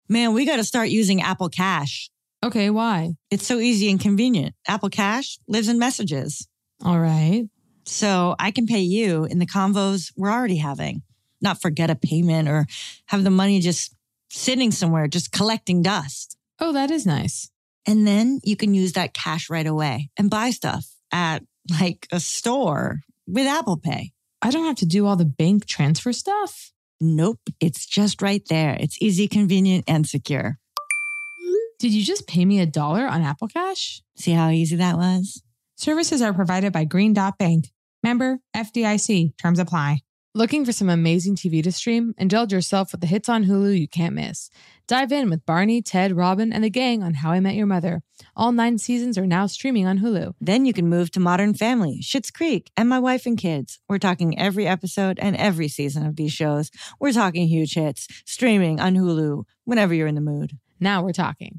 Man, we got to start using Apple Cash. Okay, why? It's so easy and convenient. Apple Cash lives in messages. All right. So I can pay you in the convos we're already having, not forget a payment or have the money just sitting somewhere, just collecting dust. Oh, that is nice. And then you can use that cash right away and buy stuff at like a store with Apple Pay. I don't have to do all the bank transfer stuff. Nope, it's just right there. It's easy, convenient, and secure. Did you just pay me $1 on Apple Cash? See how easy that was? Services are provided by Green Dot Bank. Member FDIC. Terms apply. Looking for some amazing TV to stream? Indulge yourself with the hits on Hulu you can't miss. Dive in with Barney, Ted, Robin, and the gang on How I Met Your Mother. All 9 seasons are now streaming on Hulu. Then you can move to Modern Family, Schitt's Creek, and My Wife and Kids. We're talking every episode and every season of these shows. We're talking huge hits, streaming on Hulu whenever you're in the mood. Now we're talking.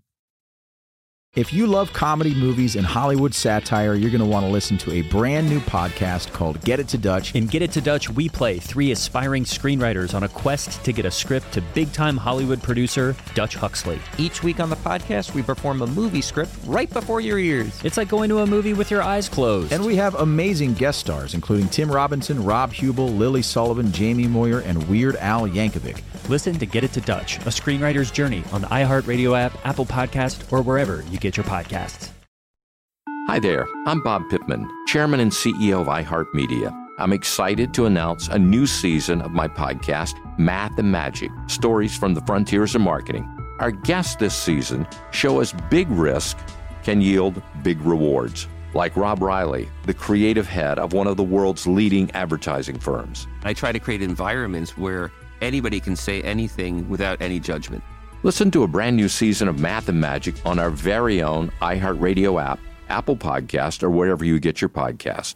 If you love comedy, movies, and Hollywood satire, you're going to want to listen to a brand new podcast called Get It to Dutch. In Get It to Dutch, we play 3 aspiring screenwriters on a quest to get a script to big-time Hollywood producer Dutch Huxley. Each week on the podcast, we perform a movie script right before your ears. It's like going to a movie with your eyes closed. And we have amazing guest stars, including Tim Robinson, Rob Hubel, Lily Sullivan, Jamie Moyer, and Weird Al Yankovic. Listen to Get It to Dutch, a screenwriter's journey on the iHeartRadio app, Apple Podcast, or wherever you get your podcasts. Hi there, I'm Bob Pittman, Chairman and CEO of iHeartMedia. I'm excited to announce a new season of my podcast, Math and Magic, Stories from the Frontiers of Marketing. Our guests this season show us big risk can yield big rewards, like Rob Riley, the creative head of one of the world's leading advertising firms. I try to create environments where anybody can say anything without any judgment. Listen to a brand new season of Math and Magic on our very own iHeartRadio app, Apple Podcast, or wherever you get your podcast.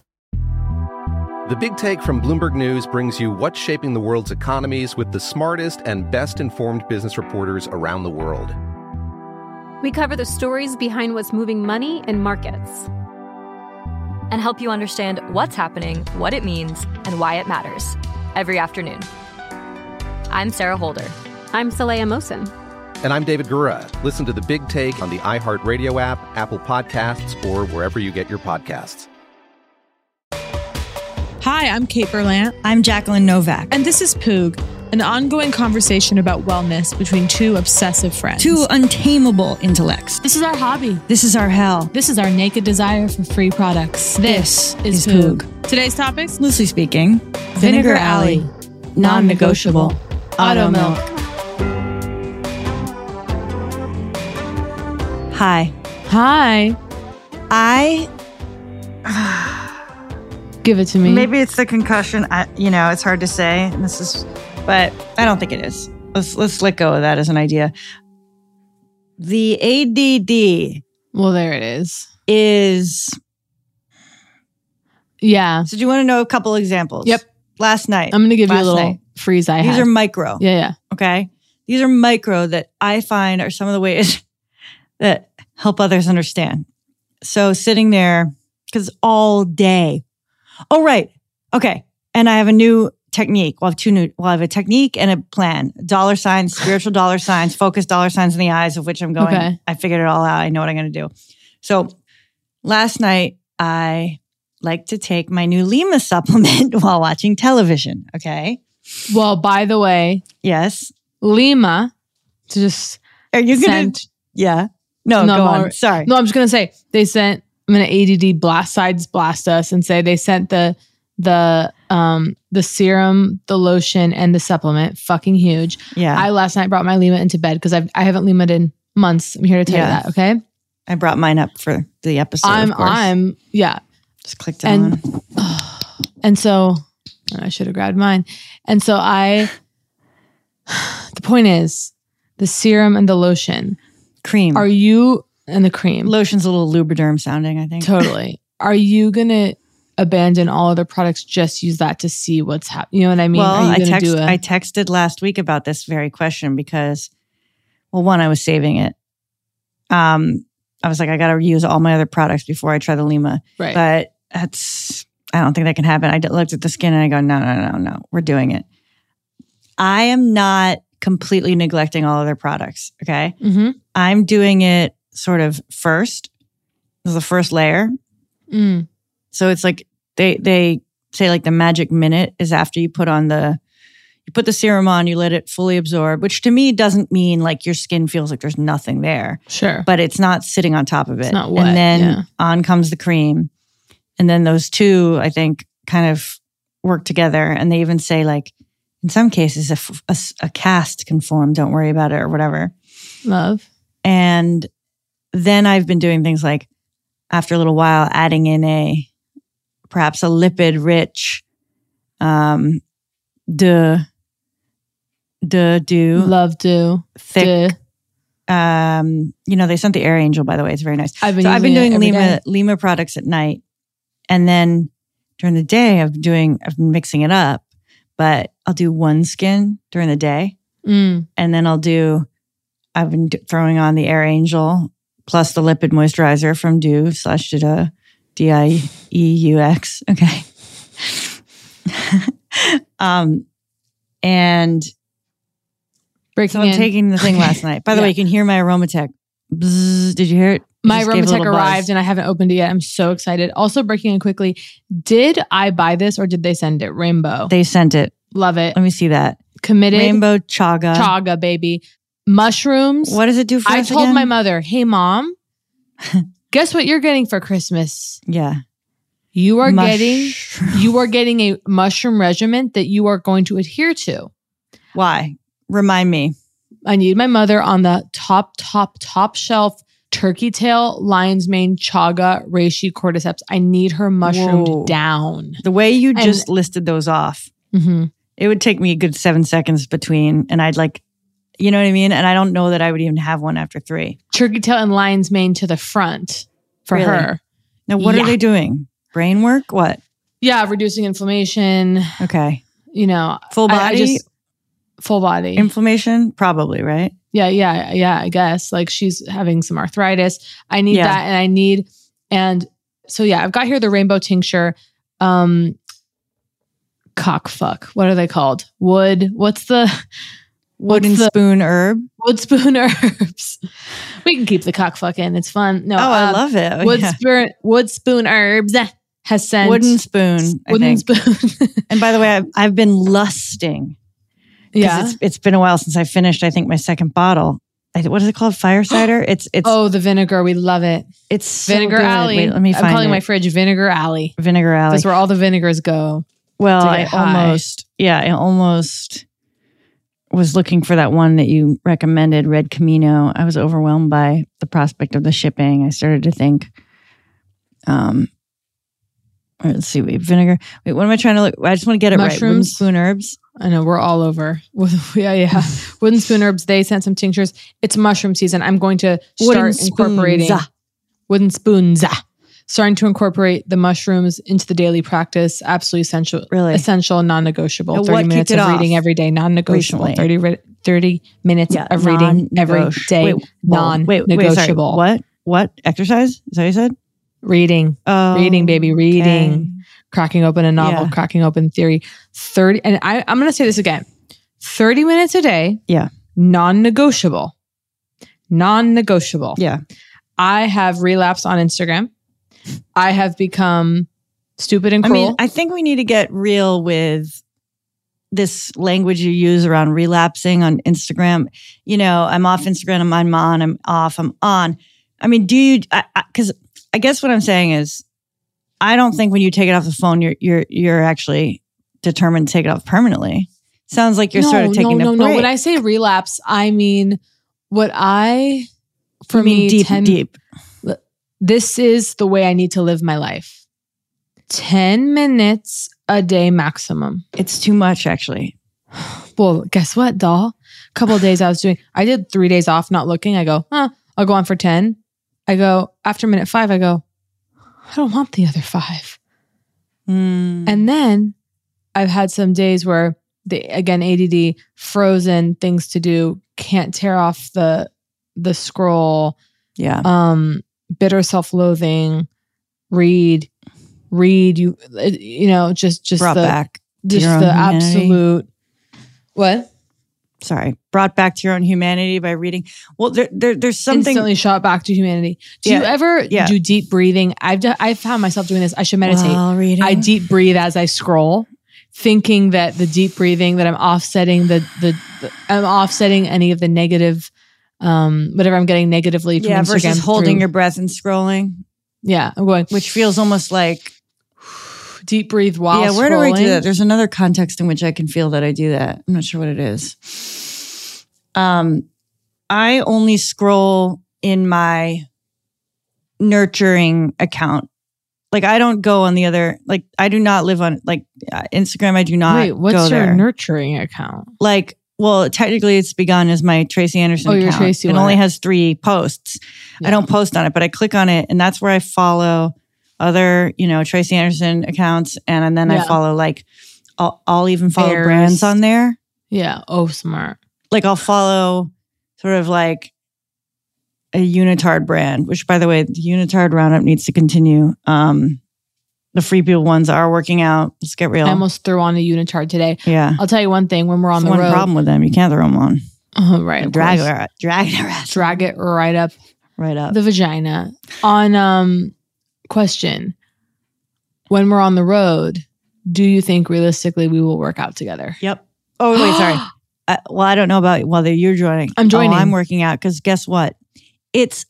The Big Take from Bloomberg News brings you what's shaping the world's economies with the smartest and best-informed business reporters around the world. We cover the stories behind what's moving money and markets, and help you understand what's happening, what it means, and why it matters every afternoon. I'm Sarah Holder. I'm Saleha Mohsin. And I'm David Gura. Listen to The Big Take on the iHeartRadio app, Apple Podcasts, or wherever you get your podcasts. Hi, I'm Kate Berlant. I'm Jacqueline Novak. And this is Poog, an ongoing conversation about wellness between 2 obsessive friends. 2 untamable intellects. This is our hobby. This is our hell. This is our naked desire for free products. This is Poog. Today's topics? Loosely speaking, Vinegar Alley, non-negotiable, Auto Milk. Hi. Give it to me. Maybe it's the concussion. It's hard to say. But I don't think it is. Let's let go of that as an idea. The ADD. Well, there it is. Yeah. So do you want to know a couple examples? Yep. Last night. I'm going to give you a little freeze I had. These are micro. Yeah. Okay. These are micro that I find are some of the ways that help others understand. So sitting there, because all day. Oh, right. Okay. And I have a new technique. We'll have a technique and a plan. Dollar signs, spiritual dollar signs, focused dollar signs in the eyes, of which I'm going. Okay. I figured it all out. I know what I'm going to do. So last night, I like to take my new Lima supplement while watching television. Okay. Well, by the way. Yes. Lima, to just Are you going to? Yeah. No, go on. Sorry. No, I'm just going to say they sent, I'm going to ADD blast us and say they sent the serum, the lotion, and the supplement. Fucking huge. Yeah. I last night brought my Lima into bed because I haven't Limaed in months. I'm here to tell you that. Okay. I brought mine up for the episode. Just clicked it on. And so I should have grabbed mine. And so the point is the serum and the lotion. Cream. Are you, and the cream. Lotion's a little Lubriderm sounding, I think. Totally. Are you going to abandon all other products, just use that to see what's happening? You know what I mean? Well, I texted last week about this very question because, well, one, I was saving it. I was like, I got to use all my other products before I try the Lima. Right. But I don't think that can happen. I looked at the skin and I go, no. We're doing it. I am not completely neglecting all other products. Okay. Mm-hmm. I'm doing it sort of first. This is the first layer. Mm. So it's like they say like the magic minute is after you put the serum on, you let it fully absorb, which to me doesn't mean like your skin feels like there's nothing there. Sure. But it's not sitting on top of it. It's not wet, and then yeah. on comes the cream. And then those two, I think, kind of work together. And they even say like, in some cases, a cast can form. Don't worry about it or whatever. Love. And then I've been doing things like, after a little while, adding in perhaps a lipid-rich Love do. thick. They sent the Air Angel, by the way. It's very nice. I've been doing Lima products at night. And then during the day, I've been mixing it up. But I'll do one skin during the day. Mm. And then I've been throwing on the Air Angel plus the lipid moisturizer from Due/Dieux. Dieux. Okay. And Breaking I'm taking the thing last night. By the way, you can hear my Aromatech. Bzzz, did you hear it? My Aromatech arrived and I haven't opened it yet. I'm so excited. Also, breaking in quickly, did I buy this or did they send it? Rainbow. They sent it. Love it. Let me see that. Committed. Rainbow chaga. Chaga, baby. Mushrooms. What does it do for I us told again? my mother, hey, Mom, guess what you're getting for Christmas? Yeah. You are getting a mushroom regimen that you are going to adhere to. Why? Remind me. I need my mother on the top shelf turkey tail, lion's mane, chaga, reishi, cordyceps. I need her mushroomed down. The way you just listed those off, mm-hmm. It would take me a good 7 seconds between, and I'd like, you know what I mean? And I don't know that I would even have one after 3. Turkey tail and lion's mane to the front for her. Now, what are they doing? Brain work? What? Yeah, reducing inflammation. Okay. Full body? Full body. Inflammation? Probably, right? Yeah, I guess. Like she's having some arthritis. I need that and so I've got here the rainbow tincture. Cockfuck. What are they called? Wooden spoon herb? Wood spoon herbs. We can keep the cockfuck in. It's fun. No, I love it. Wood spoon herbs has sent wooden spoon. Spoon. And by the way, I've been lusting. Yeah, it's been a while since I finished. I think my second bottle. What is it called? Fire cider. It's the vinegar. We love it. It's Vinegar so Alley. Wait, let me find I'm calling it. my fridge Vinegar Alley. Vinegar Alley. That's where all the vinegars go. Well, I almost was looking for that one that you recommended, Red Camino. I was overwhelmed by the prospect of the shipping. I started to think, let's see, vinegar. Wait, what am I trying to look? I just want to get it right. Wooden spoon herbs. I know, we're all over. Yeah. Wooden spoon herbs, they sent some tinctures. It's mushroom season. I'm going to start incorporating wooden spoons. Starting to incorporate the mushrooms into the daily practice. Absolutely essential. Really? Essential, non-negotiable. Now, 30 minutes of reading every day, non-negotiable. 30 minutes of reading every day, non-negotiable. Wait, what? Exercise? Is that what you said? Reading. Reading, baby. Reading. Okay. Cracking open a novel, cracking open theory. 30, and I'm going to say this again. 30 minutes a day. Yeah. Non-negotiable. Non-negotiable. Yeah. I have relapsed on Instagram. I have become stupid and cruel. I think we need to get real with this language you use around relapsing on Instagram. I'm off Instagram, I'm on, I'm off, I'm on. Do you, because I guess what I'm saying is, I don't think when you take it off the phone, you're actually determined to take it off permanently. Sounds like you're sort of taking a break. No. When I say relapse, I mean deep. This is the way I need to live my life. 10 minutes a day maximum. It's too much, actually. Well, guess what, doll? A couple of days I did 3 days off not looking. I go, I'll go on for 10. I go, after minute 5, I go, I don't want the other 5. And then I've had some days where, ADD, frozen, things to do, can't tear off the scroll. Yeah. Bitter self-loathing, read, just brought the back just the absolute what? brought back to your own humanity by reading. Well, there's something instantly shot back to humanity. Do you ever do deep breathing? I found myself doing this. I should meditate. While reading. I deep breathe as I scroll, thinking that the deep breathing that I'm offsetting I'm offsetting any of the negative, whatever I'm getting negatively from Instagram versus holding through. your breath and scrolling. Yeah, I'm going, which feels almost like deep breathe while where do scrolling. I do that? There's another context in which I can feel that I do that. I'm not sure what it is. I only scroll in my nurturing account. Like I don't go on the other, like I do not live on like Instagram. I do not Wait, what's go your there. nurturing account? Like, well, technically it's begun as my Tracy Anderson account. Your Tracy it one. only has 3 posts. Yeah. I don't post on it, but I click on it and that's where I follow other, Tracy Anderson accounts. And then I follow like, I'll even follow Bears. brands on there. Yeah. Oh, smart. Like I'll follow sort of like a unitard brand, which by the way, the unitard roundup needs to continue. The Free People ones are working out. Let's get real. I almost threw on a unitard today. Yeah. I'll tell you one thing. When we're on That's the one road, problem with them. You can't throw them on. Oh, right. Drag it right up the the vagina. On question, when we're on the road, do you think realistically we will work out together? Yep. Oh, wait, sorry. Well, I don't know about whether you're joining. I'm joining. Oh, I'm working out because guess what? It's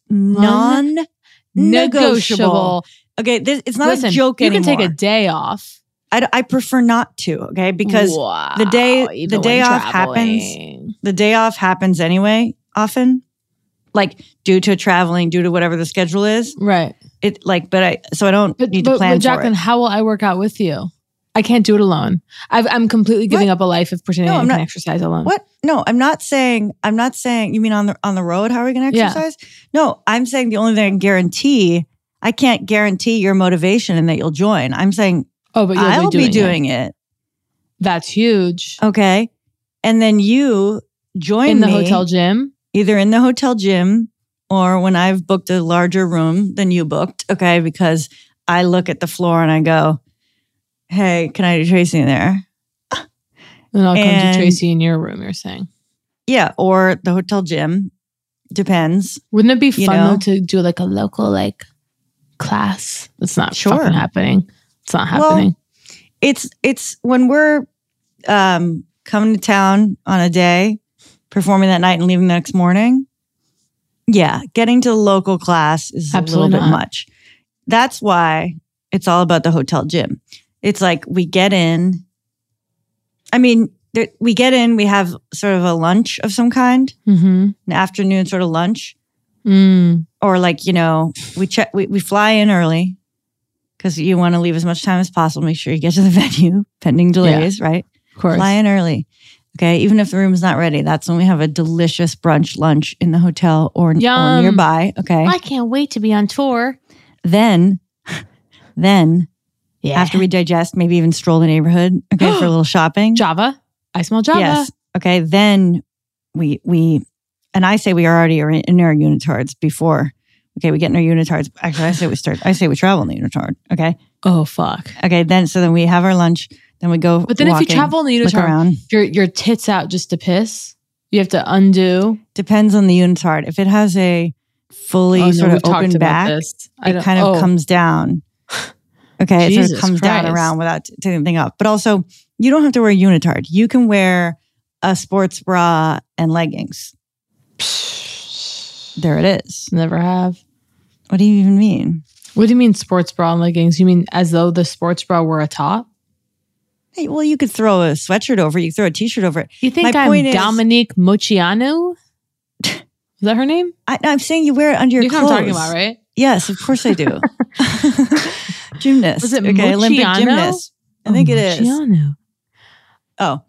non-negotiable. Okay, it's not a joke anymore. You can take a day off. I prefer not to. Okay, because the day off happens. The day off happens anyway. Often, like due to traveling, due to whatever the schedule is. Right. I don't need to plan but Jacqueline, for it. how will I work out with you? I can't do it alone. I'm completely giving up a life of pretending I can exercise alone. What? No, I'm not saying. You mean on the road? How are we going to exercise? Yeah. No, I'm saying the only thing I can guarantee. I can't guarantee your motivation and that you'll join. I'm saying, but I'll be doing it. That's huge. Okay, and then you join in the me, hotel gym, either in the hotel gym or when I've booked a larger room than you booked. Okay, because I look at the floor and I go, hey, can I do Tracy in there? And I'll come to Tracy in your room, you're saying? Yeah, or the hotel gym. Depends. Wouldn't it be fun though to do like a local class? It's not fucking happening. It's not happening. Well, it's when we're coming to town on a day, performing that night and leaving the next morning. Yeah, getting to the local class is a little bit much. That's why it's all about the hotel gym. It's like we get in. I mean, we get in, we have sort of a lunch of some kind, an afternoon sort of lunch. Or we fly in early because you want to leave as much time as possible. Make sure you get to the venue, pending delays, right? Of course. Fly in early. Okay, even if the room is not ready, that's when we have a delicious brunch lunch in the hotel or nearby. Okay. I can't wait to be on tour. Then after we digest, maybe even stroll the neighborhood, okay, for a little shopping. Java. I smell Java. Yes. Okay. Then we I say we already are in our unitards before. Okay, we get in our unitards. Actually, I say we travel in the unitard. Okay. Oh fuck. Okay. Then we have our lunch. Then we go. But then if you travel in the unitard, your tits out just to piss. You have to undo. Depends on the unitard. If it has a fully sort of open back, it kind of comes down. Okay, it sort of comes down around without taking anything off. But also, you don't have to wear a unitard. You can wear a sports bra and leggings. There it is. Never have. What do you even mean? What do you mean sports bra and leggings? You mean as though the sports bra were a top? Hey, well, you could throw a sweatshirt over it. You could throw a t-shirt over it. You think I'm Dominique Moceanu? Is that her name? I'm saying you wear it under your clothes. You know what I'm talking about, right? Yes, of course I do. Gymnast. Was it okay, Olympic gymnast. I think it is. Oh.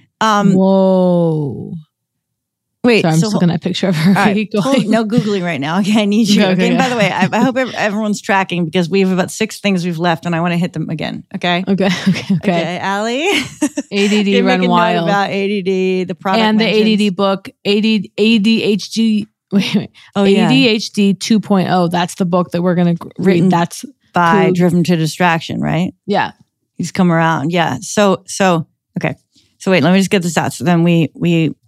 Whoa. Wait, sorry, I'm just looking at a picture of her. Right, no Googling right now. Okay, I need you. Okay, and by the way, I hope everyone's tracking because we have about 6 things we've left and I want to hit them again. Okay? Okay, Allie. ADD run wild. About ADD, the product and mentions. the ADD book, ADHD. Wait. Oh, yeah. ADHD 2.0. That's the book that we're going to read. That's by Driven to Distraction, right? Yeah. He's come around. Yeah. So okay. So wait, let me just get this out. So then we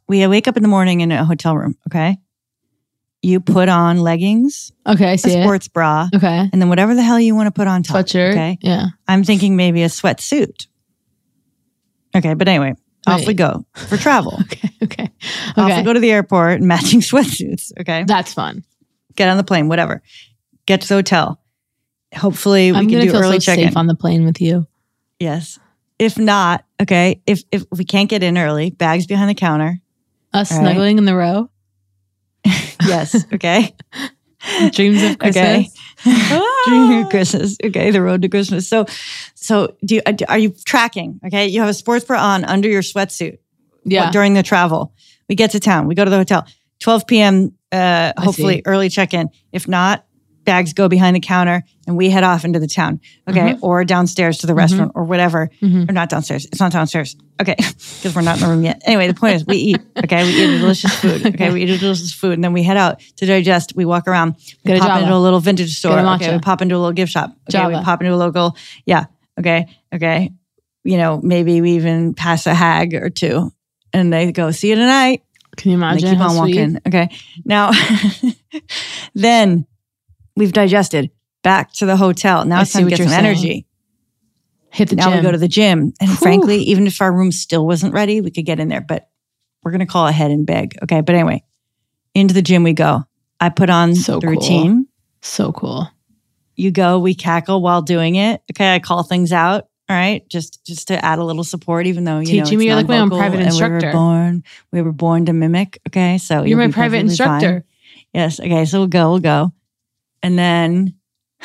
we wake up in the morning in a hotel room, okay? You put on leggings, Okay, I see a sports bra, it. Okay. and then whatever the hell you want to put on top. Sweatshirt. Okay. Yeah. I'm thinking maybe a sweatsuit. Okay, but anyway, off Right. we go for travel. Okay. Off we go to the airport, matching sweatsuits. Okay. That's fun. Get on the plane, whatever. Get to the hotel. Hopefully we I'm can gonna do feel early so check-in. safe on the plane with you. Yes. If not, okay, if we can't get in early, bags behind the counter. Us All right. snuggling in the row. Yes. Okay. Dreams of Christmas. Dream of Christmas. Okay. The road to Christmas. So are you tracking? Okay. You have a sports bra on under your sweatsuit. Yeah. During the travel. We get to town. We go to the hotel. 12 p.m. Hopefully see. early check-in. If not, bags go behind the counter and we head off into the town. Okay. Or downstairs to the restaurant or whatever. Or not downstairs. It's not downstairs. Okay. Because we're not in the room yet. Anyway, the point is we eat. Okay. We eat delicious food. Okay. We eat delicious food. And then we head out to digest. We walk around. We Get a pop Java. into a little vintage store. Get a Okay. matcha. We pop into a little gift shop. Okay. Java. We pop into a local. Yeah. Okay. Okay. You know, maybe we even pass a hag or two and they go, see you tonight. Can you And imagine? they keep how on sweet? walking. Okay. Now, then we've digested back to the hotel. Now I it's see time to what get some you're saying. energy. Hit the Now gym. we go to the gym. And Whew. frankly, even if our room still wasn't ready, we could get in there, but we're going to call ahead and beg. Okay. But anyway, into the gym we go. I put on So the cool. routine. So cool. You go, we cackle while doing it. Okay. I call things out. All right. Just to add a little support, even though, you know, Teaching me it's you're like my own non-vocal private and instructor. We were born to mimic. Okay. So You're you'll my be private perfectly fine. instructor. Yes. Okay. So we'll go. And then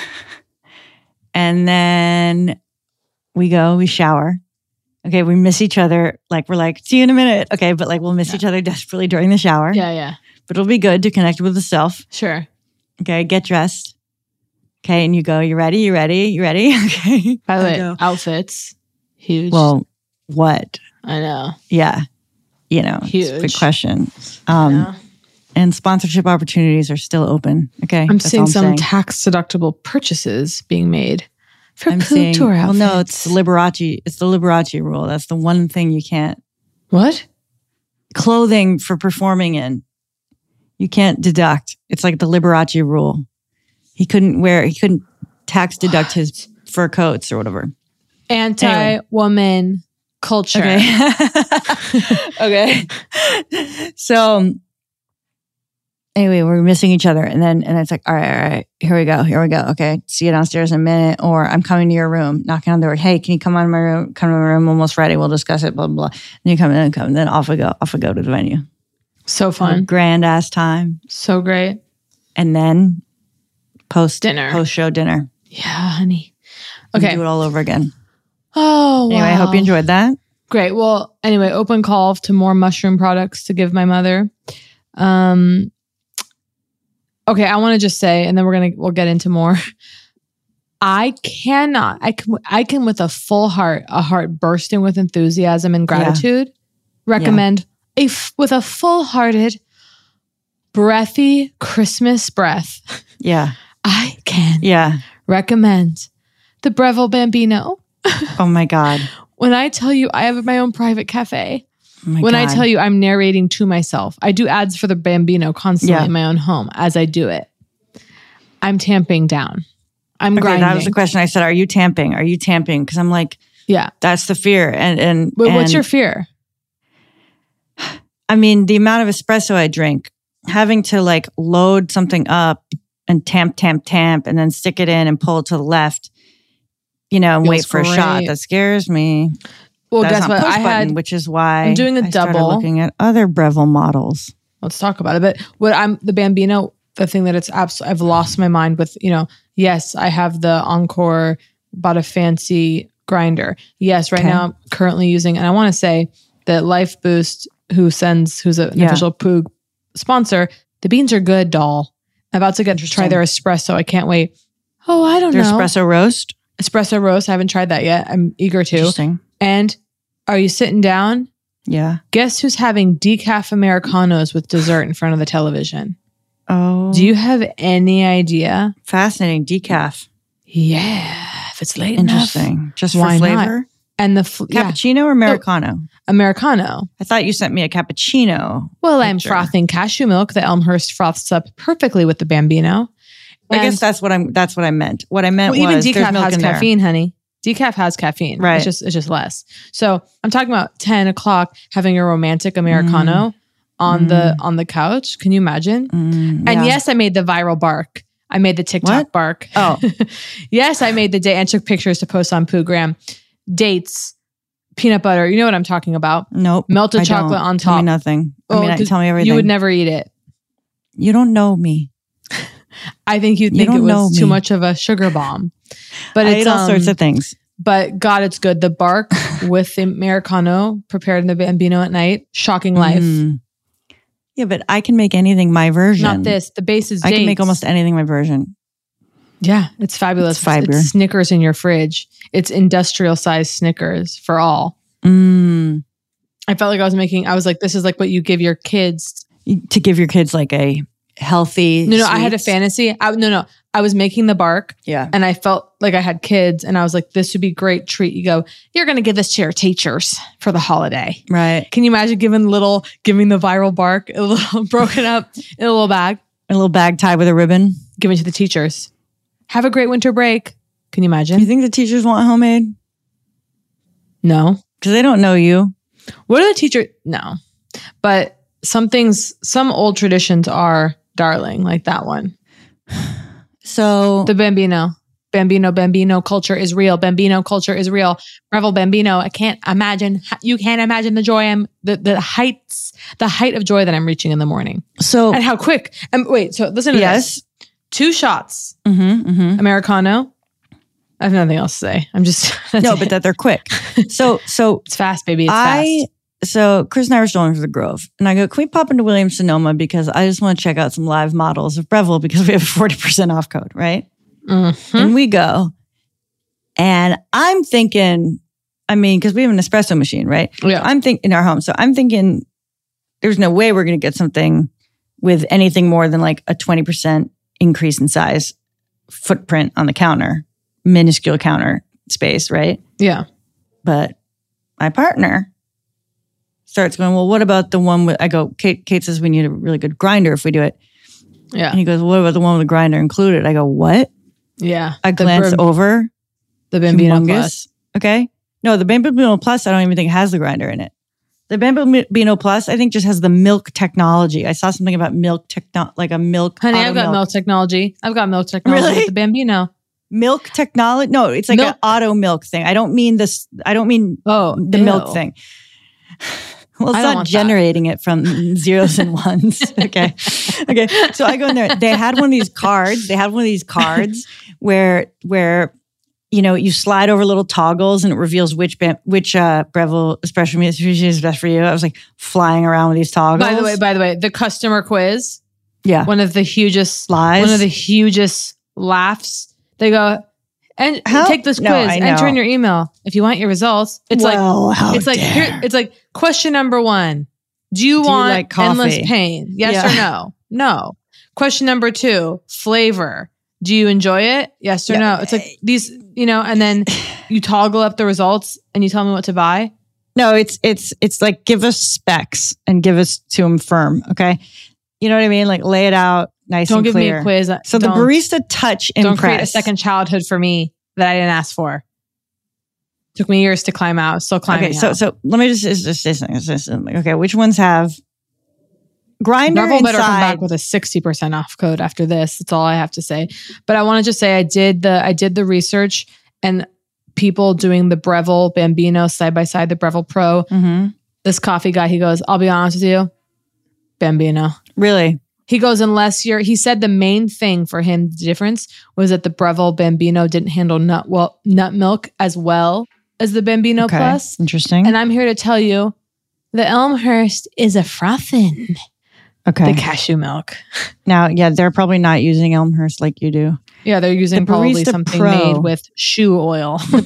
we shower. Okay. We miss each other. Like we're like, see you in a minute. Okay. But like we'll miss each other desperately during the shower. Yeah, yeah. But it'll be good to connect with the self. Sure. Okay. Get dressed. Okay. And you go, you ready? You ready? You ready? Okay. By the I way, go, outfits. Huge. well, what? I know. Yeah. You know, it's a big Huge. question. Yeah. And sponsorship opportunities are still open. Okay. I'm That's seeing all some saying. tax deductible purchases being made for I'm seeing, couture well, outfits. no, it's the Liberace rule. That's the one thing you can't. What? Clothing for performing in, you can't deduct. It's like the Liberace rule. He couldn't tax deduct his fur coats or whatever. Anti-woman culture. Okay. Okay. So anyway, we're missing each other. And it's like, all right, here we go. Okay. See you downstairs in a minute. Or I'm coming to your room, knocking on the door. Hey, can you come on my room? Come to my room, almost ready. We'll discuss it, blah, blah, blah. And you come in and then off we go to the venue. So fun. Grand ass time. So great. And then post Dinner. show dinner. Yeah, honey. And Okay. do it all over again. Oh, wow. Anyway, I hope you enjoyed that. Great. Well, anyway, open call to more mushroom products to give my mother. Okay, I want to just say, and then we'll get into more. I can with a full heart, a heart bursting with enthusiasm and gratitude, recommend with a full-hearted, breathy Christmas breath. Yeah. I can Yeah. recommend the Breville Bambino. Oh my God. When I tell you I have my own private cafe, Oh my when I God. tell you I'm narrating to myself, I do ads for the Bambino constantly in my own home as I do it. I'm tamping down. I'm grinding. That was the question. I said, are you tamping? Because I'm like, Yeah. that's the fear. And What's your fear? I mean, the amount of espresso I drink, having to like load something up and tamp, and then stick it in and pull it to the left, you know, and Feels wait for a shot. great. That scares me. Well, That's guess not what? push I button, had, which is why I'm doing a I started double. looking at other Breville models. let's talk about it. But the Bambino, the thing that it's absolutely, I've lost my mind with, yes, I have the Encore, bought a fancy grinder. Yes, right now I'm currently using, and I want to say that Life Boost, who's an official Poog sponsor, the beans are good, doll. I'm about to try their espresso. I can't wait. Oh, I don't know. Espresso roast? Espresso roast. I haven't tried that yet. I'm eager to. Interesting. And are you sitting down? Yeah. Guess who's having decaf Americanos with dessert in front of the television? Oh. Do you have any idea? Fascinating. Decaf. Yeah. If it's late Interesting. enough. Just Why for not? flavor? And the cappuccino or Americano? Americano. I thought you sent me a cappuccino. Well, I'm frothing cashew milk. The Elmhurst froths up perfectly with the Bambino. I guess that's what I meant. What I meant was even decaf milk has in caffeine, there. honey. Decaf has caffeine. Right. It's just less. So I'm talking about 10 o'clock having a romantic Americano on the couch. Can you imagine? And yes, I made the viral bark. I made the TikTok bark. Oh. Yes, I made the day and took pictures to post on Poogram. Dates, peanut butter. You know what I'm talking about. Nope. Melted chocolate on top. Tell me nothing. Tell me everything. You would never eat it. You don't know me. I think you'd think it was too much of a sugar bomb. But I it's ate all sorts of things. But God, it's good. The bark with the Americano prepared in the Bambino at night. Shocking life. Yeah, but I can make anything my version. Not this. The base is dates. I can make almost anything my version. Yeah, it's fabulous. It's fiber. It's Snickers in your fridge. It's industrial size Snickers for all. I felt like I was like, this is like what you give your kids. To give your kids like a healthy No, I had a fantasy. I was making the bark. Yeah. And I felt like I had kids and I was like, this would be a great treat. You go, you're going to give this to your teachers for the holiday. Right. Can you imagine giving the viral bark, a little broken up in a little bag? A little bag tied with a ribbon. Giving to the teachers. Have a great winter break. Can you imagine? You think the teachers want homemade? No. Because they don't know you. What are the teachers? No. But some old traditions are darling, like that one. So the Bambino culture is real. Bambino culture is real. Breville Bambino. You can't imagine the joy the height of joy that I'm reaching in the morning. So and how quick. Wait, so listen to this. 2 shots. Americano. I have nothing else to say. I'm just but that they're quick. So it's fast, baby. It's fast. So Chris and I were strolling through the Grove, and I go, "Can we pop into Williams-Sonoma because I just want to check out some live models of Breville because we have a 40% off code, right?" And we go, and I'm thinking, because we have an espresso machine, right? Yeah. I'm thinking in our home, so I'm thinking there's no way we're going to get something with anything more than like a 20% increase in size footprint on the counter, minuscule counter space, right? Yeah. But my partner starts going, well, what about the one with, I go, Kate says we need a really good grinder if we do it. Yeah. And he goes, well, what about the one with the grinder included? I go, what? Yeah. I glance over. The Bambino Plus. Okay. No, the Bambino Plus, I don't even think has the grinder in it. The Bambino Plus, I think just has the milk technology. I saw something about milk like a milk. Honey, I've got milk technology. Really? With the Bambino. Milk technology? No, it's like an auto milk thing. I don't mean this. I don't mean the milk thing. Well, it's not generating it from zeros and ones. Okay. So I go in there. They had one of these cards. where you slide over little toggles and it reveals which Breville espresso machine is best for you. I was like flying around with these toggles. By the way, the customer quiz. Yeah. One of the hugest lies. One of the hugest laughs. They go, and take this quiz, enter in your email if you want your results. It's like question number 1. Do you want like coffee? Endless pain? Yes or no? No. Question number 2, flavor. Do you enjoy it? Yes or no? It's like these, and then you toggle up the results and you tell me what to buy. No, it's like give us specs and give us to them firm. Okay. You know what I mean? Like lay it out nice and clear. Don't give me a quiz. So the Barista Touch Impress. Don't create a second childhood for me that I didn't ask for. Took me years to climb out. Still climbing out. So let me just say something. Okay, which ones have grinder Breville inside? Better come back with a 60% off code after this. That's all I have to say. But I want to just say I did the research and people doing the Breville Bambino side by side, the Breville Pro. This coffee guy, he goes, I'll be honest with you, Bambino. Really? He goes, he said the main thing for him, the difference was that the Breville Bambino didn't handle nut milk as well as the Bambino Plus. Interesting. And I'm here to tell you, the Elmhurst is a frothin'. Okay. The cashew milk. Now, they're probably not using Elmhurst like you do. Yeah, they're using probably something made with shoe oil. The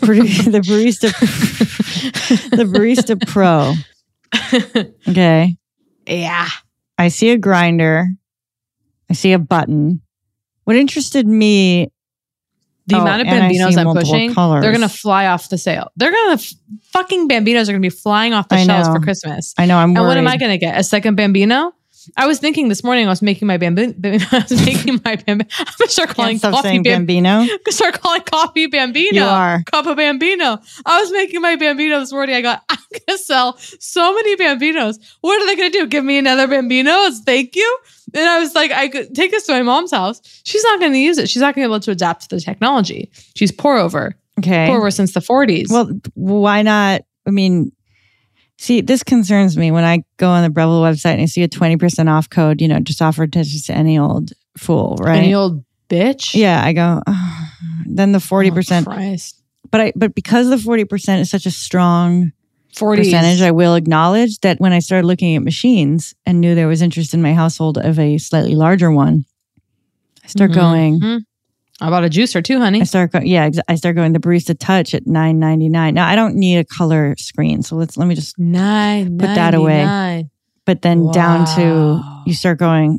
Barista Pro. Okay. Yeah. I see a grinder. I see a button. What interested me The amount of and I see Bambinos I'm multiple pushing, colors. they're going to fly off the sale. They're going to fucking Bambinos are going to be flying off the I shelves know. for Christmas. I know. I'm worried. And what am I going to get? A second Bambino? I was thinking this morning I was making my Bambino. I'm going to start calling Can't stop coffee saying Bambino. I'm going to start calling coffee Bambino. You are. Coppa Bambino. I was making my Bambino this morning. I got, I'm going to sell so many Bambinos. What are they going to do? Give me another Bambino as thank you? And I was like, I could take this to my mom's house. She's not going to use it. She's not going to be able to adapt to the technology. She's pour over. Okay. Pour over since the 40s. Well, why not? I mean, see, this concerns me when I go on the Breville website and I see a 20% off code, just offered to just any old fool, right? Any old bitch? Yeah, I go, oh. Then the 40%. Oh, Christ. But because the 40% is such a strong 40s. percentage, I will acknowledge that when I started looking at machines and knew there was interest in my household of a slightly larger one, I start going. Mm-hmm. I bought a juicer too, honey. I start going the Barista Touch at $9.99. Now I don't need a color screen, so let me just put that away. But then down to you start going.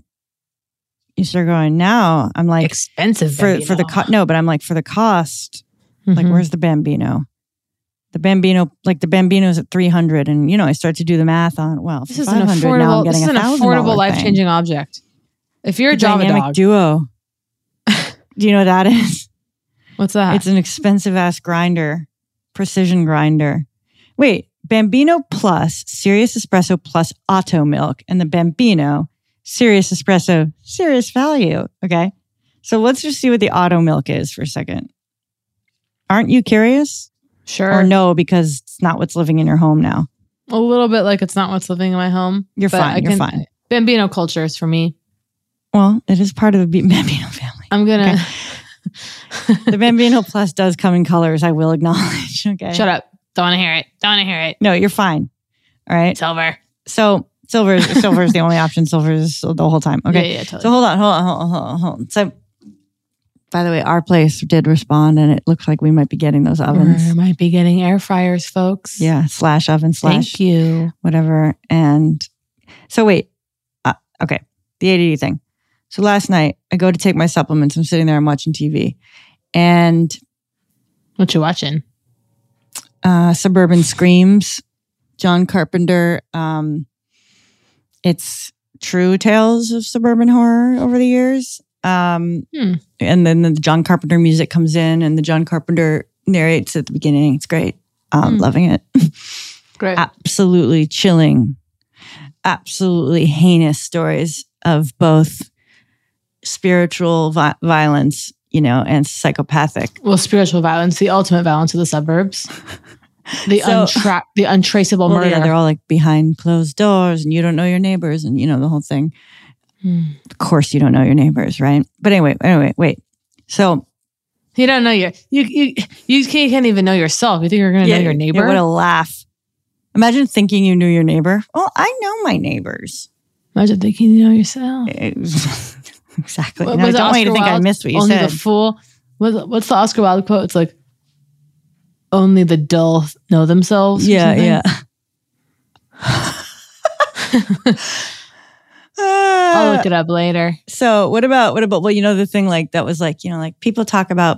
Now I'm like expensive for the cost. No, but I'm like for the cost. Like where's the Bambino? The Bambino's at $300, and I start to do the math on this is an affordable. Now I'm getting this is an affordable, life-changing object. If you're a Java Dynamic dog, Duo. Do you know what that is? What's that? It's an expensive ass grinder, precision grinder. Wait, Bambino Plus, Serious Espresso Plus Auto Milk, and the Bambino Serious Espresso, Serious Value. Okay, so let's just see what the Auto Milk is for a second. Aren't you curious? Sure. Or no, because it's not what's living in your home now. A little bit like it's not what's living in my home. You're fine. You're fine. Bambino culture is for me. Well, it is part of the Bambino family. I'm going to... Okay. The Bambino Plus does come in colors, I will acknowledge. Okay. Shut up. Don't want to hear it. No, you're fine. All right. Silver. So silver is the only option. Silver is the whole time. Okay. Yeah, totally. So hold on. So, by the way, our place did respond, and it looks like we might be getting those ovens. We might be getting air fryers, folks. Yeah, /oven/ Thank you. Whatever. And so wait. Okay. The ADD thing. So last night, I go to take my supplements. I'm sitting there, I'm watching TV. And... What you watching? Suburban Screams, John Carpenter. It's true tales of suburban horror over the years. And then the John Carpenter music comes in and the John Carpenter narrates at the beginning. It's great. Loving it. Great. Absolutely chilling. Absolutely heinous stories of both spiritual violence, and psychopathic. Well, spiritual violence, the ultimate violence of the suburbs. The untraceable murder. Yeah, they're all like behind closed doors and you don't know your neighbors and the whole thing. Of course you don't know your neighbors, right? But anyway, wait. So you don't know you can't even know yourself. You think you're going to know your neighbor? Yeah, what a laugh. Imagine thinking you knew your neighbor. Well, I know my neighbors. Imagine thinking you know yourself. Exactly. I don't want you to think I missed what you said. Only the fool. What's the Oscar Wilde quote? It's like, only the dull know themselves. Yeah. I'll look it up later. So what about the thing that was people talk about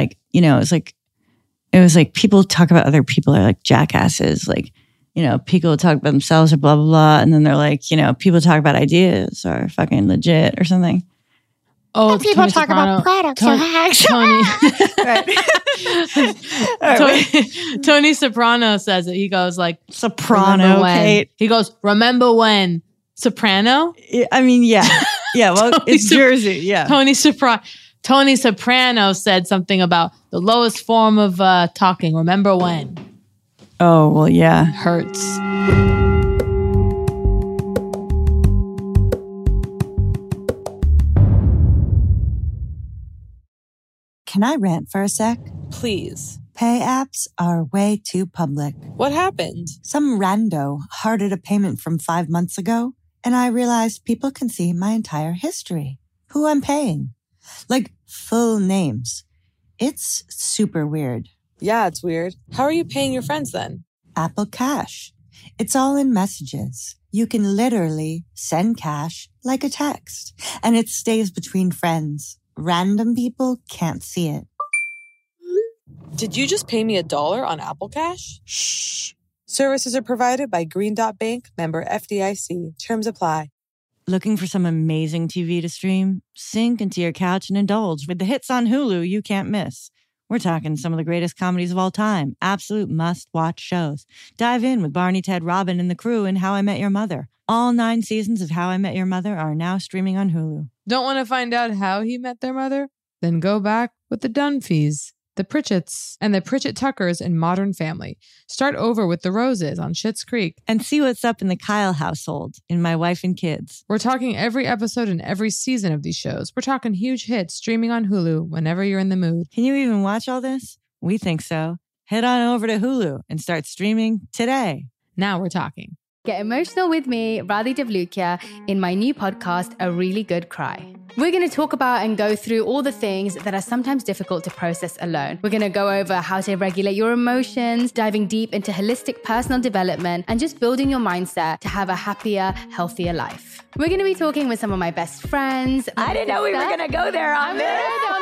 it was like people talk about other people are like jackasses, people talk about themselves or blah blah blah, and then they're like people talk about ideas or fucking legit or something. Oh, people Tony talk Soprano. about products or hacks. Tony Soprano says it. He goes like Soprano, Kate. He goes, remember when Soprano? I mean, yeah. Well, it's Jersey. Yeah. Tony Soprano said something about the lowest form of talking. Remember when? Oh well, yeah. Hurts. Can I rant for a sec? Please. Pay apps are way too public. What happened? Some rando hearted a payment from 5 months ago, and I realized people can see my entire history. Who I'm paying. Like, full names. It's super weird. Yeah, it's weird. How are you paying your friends then? Apple Cash. It's all in messages. You can literally send cash like a text, and it stays between friends. Random people can't see it. Did you just pay me $1 on Apple Cash? Shh. Services are provided by Green Dot Bank, member FDIC. Terms apply. Looking for some amazing TV to stream? Sink into your couch and indulge with the hits on Hulu you can't miss. We're talking some of the greatest comedies of all time, absolute must-watch shows. Dive in with Barney, Ted, Robin, and the crew in How I Met Your Mother. All 9 seasons of How I Met Your Mother are now streaming on Hulu. Don't want to find out how he met their mother? Then go back with the Dunphys, the Pritchetts, and the Pritchett Tuckers in Modern Family. Start over with the Roses on Schitt's Creek. And see what's up in the Kyle household in My Wife and Kids. We're talking every episode and every season of these shows. We're talking huge hits streaming on Hulu whenever you're in the mood. Can you even watch all this? We think so. Head on over to Hulu and start streaming today. Now we're talking. Get emotional with me, Radhi Devlukia, in my new podcast, A Really Good Cry. We're going to talk about and go through all the things that are sometimes difficult to process alone. We're going to go over how to regulate your emotions, diving deep into holistic personal development, and just building your mindset to have a happier, healthier life. We're going to be talking with some of my best friends. I didn't know we were going to go there on this.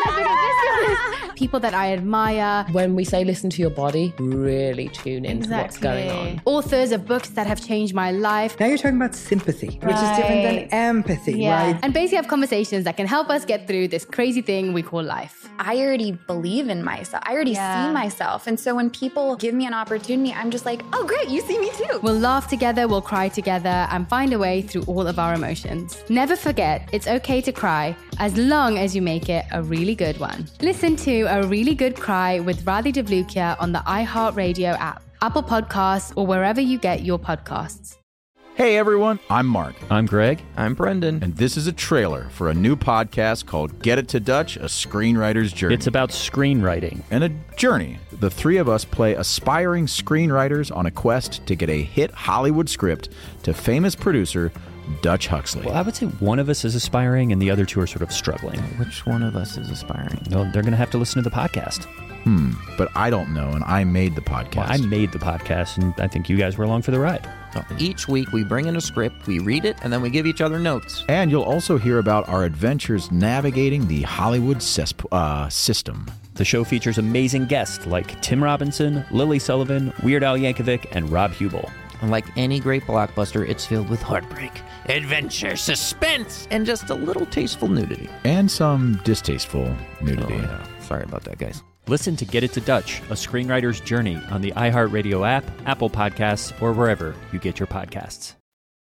People that I admire. When we say listen to your body, really tune into what's going on. Authors of books that have changed my life. Now you're talking about sympathy, which is different than empathy, right? And basically have conversations that can help us get through this crazy thing we call life. I already believe in myself. I already see myself. And so when people give me an opportunity, I'm just like, oh, great, you see me too. We'll laugh together, we'll cry together, and find a way through all of our emotions. Never forget, it's okay to cry as long as you make it a really good one. Listen to A Really Good Cry with Radhi Devlukia on the iHeartRadio app, Apple Podcasts, or wherever you get your podcasts. Hey everyone, I'm Mark. I'm Greg. I'm Brendan. And this is a trailer for a new podcast called Get It to Dutch, A Screenwriter's Journey. It's about screenwriting. And a journey. The 3 of us play aspiring screenwriters on a quest to get a hit Hollywood script to famous producer Dutch Huxley. Well, I would say one of us is aspiring and the other 2 are sort of struggling. Which one of us is aspiring? Well, they're going to have to listen to the podcast. But I don't know, and I made the podcast. Well, I made the podcast, and I think you guys were along for the ride. So each week we bring in a script, we read it, and then we give each other notes. And you'll also hear about our adventures navigating the Hollywood system. The show features amazing guests like Tim Robinson, Lily Sullivan, Weird Al Yankovic, and Rob Hubel. And like any great blockbuster, it's filled with heartbreak, adventure, suspense, and just a little tasteful nudity. And some distasteful nudity. Oh, yeah. Sorry about that, guys. Listen to Get It to Dutch, A Screenwriter's Journey on the iHeartRadio app, Apple Podcasts, or wherever you get your podcasts.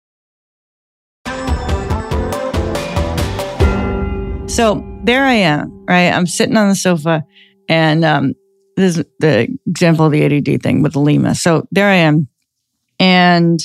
So there I am, right? I'm sitting on the sofa, and this is the example of the ADD thing with the Lima. So there I am, and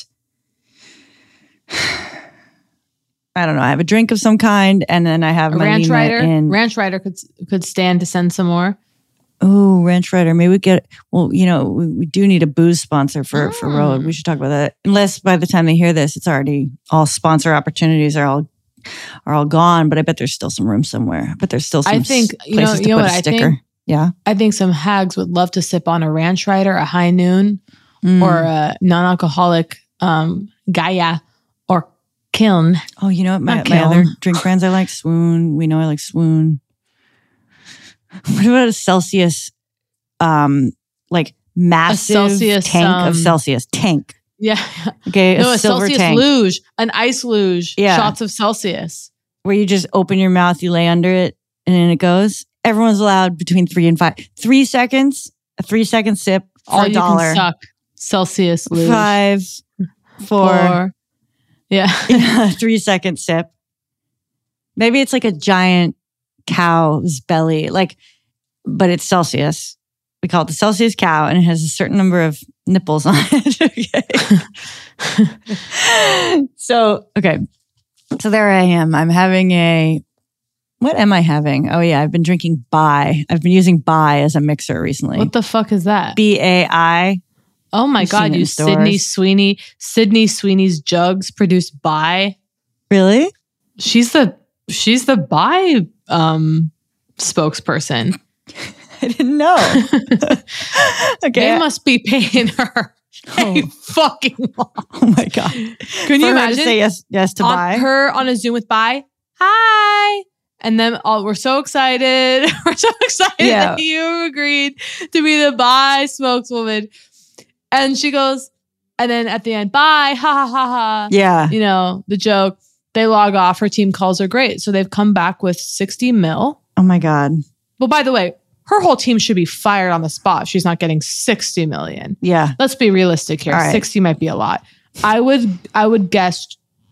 I don't know. I have a drink of some kind, and then I have my Ranch Lima Rider. in. Ranch Rider could stand to send some more. Oh, Ranch Rider. Maybe we get, well, you know, we do need a booze sponsor for Road. We should talk about that. Unless by the time they hear this, it's already all sponsor opportunities are all gone. But I bet there's still some room somewhere. But there's still some places to put a sticker. Yeah. I think some hags would love to sip on a Ranch Rider, a High Noon, or a non-alcoholic Gaia or Kiln. Oh, you know what? My other drink brands I like? Swoon. We know I like Swoon. What about a Celsius, like massive Celsius, tank of Celsius? Tank. Yeah. Okay, no, a silver Celsius tank. luge, an ice luge, shots of Celsius. Where you just open your mouth, you lay under it, and then it goes. Everyone's allowed between 3 and 5. 3 seconds, a 3-second sip for All $1. you can suck. Celsius luge. 5, 4. Yeah. 3-second sip. Maybe it's like a giant cow's belly, but it's Celsius. We call it the Celsius cow, and it has a certain number of nipples on it. Okay. So there I am. I'm having what am I having? Oh yeah, I've been drinking Bai. I've been using Bai as a mixer recently. What the fuck is that? BAI. Oh my God, you Sydney Sweeney. Sydney Sweeney's jugs produced Bai. Really? She's the Bai spokesperson. I didn't know. Okay. They must be paying her a fucking lot. Oh my God. Can you imagine? Her to say yes to Bai? Her on a Zoom with Bai. Hi. And then we're so excited. We're so excited that you agreed to be the bye spokeswoman. And she goes, and then at the end, bye, ha ha ha ha. Yeah. You know, the joke. They log off. Her team calls her great. So they've come back with 60 mil. Oh my God. Well, by the way, her whole team should be fired on the spot. She's not getting 60 million. Yeah. Let's be realistic here. Right. 60 might be a lot. I would guess,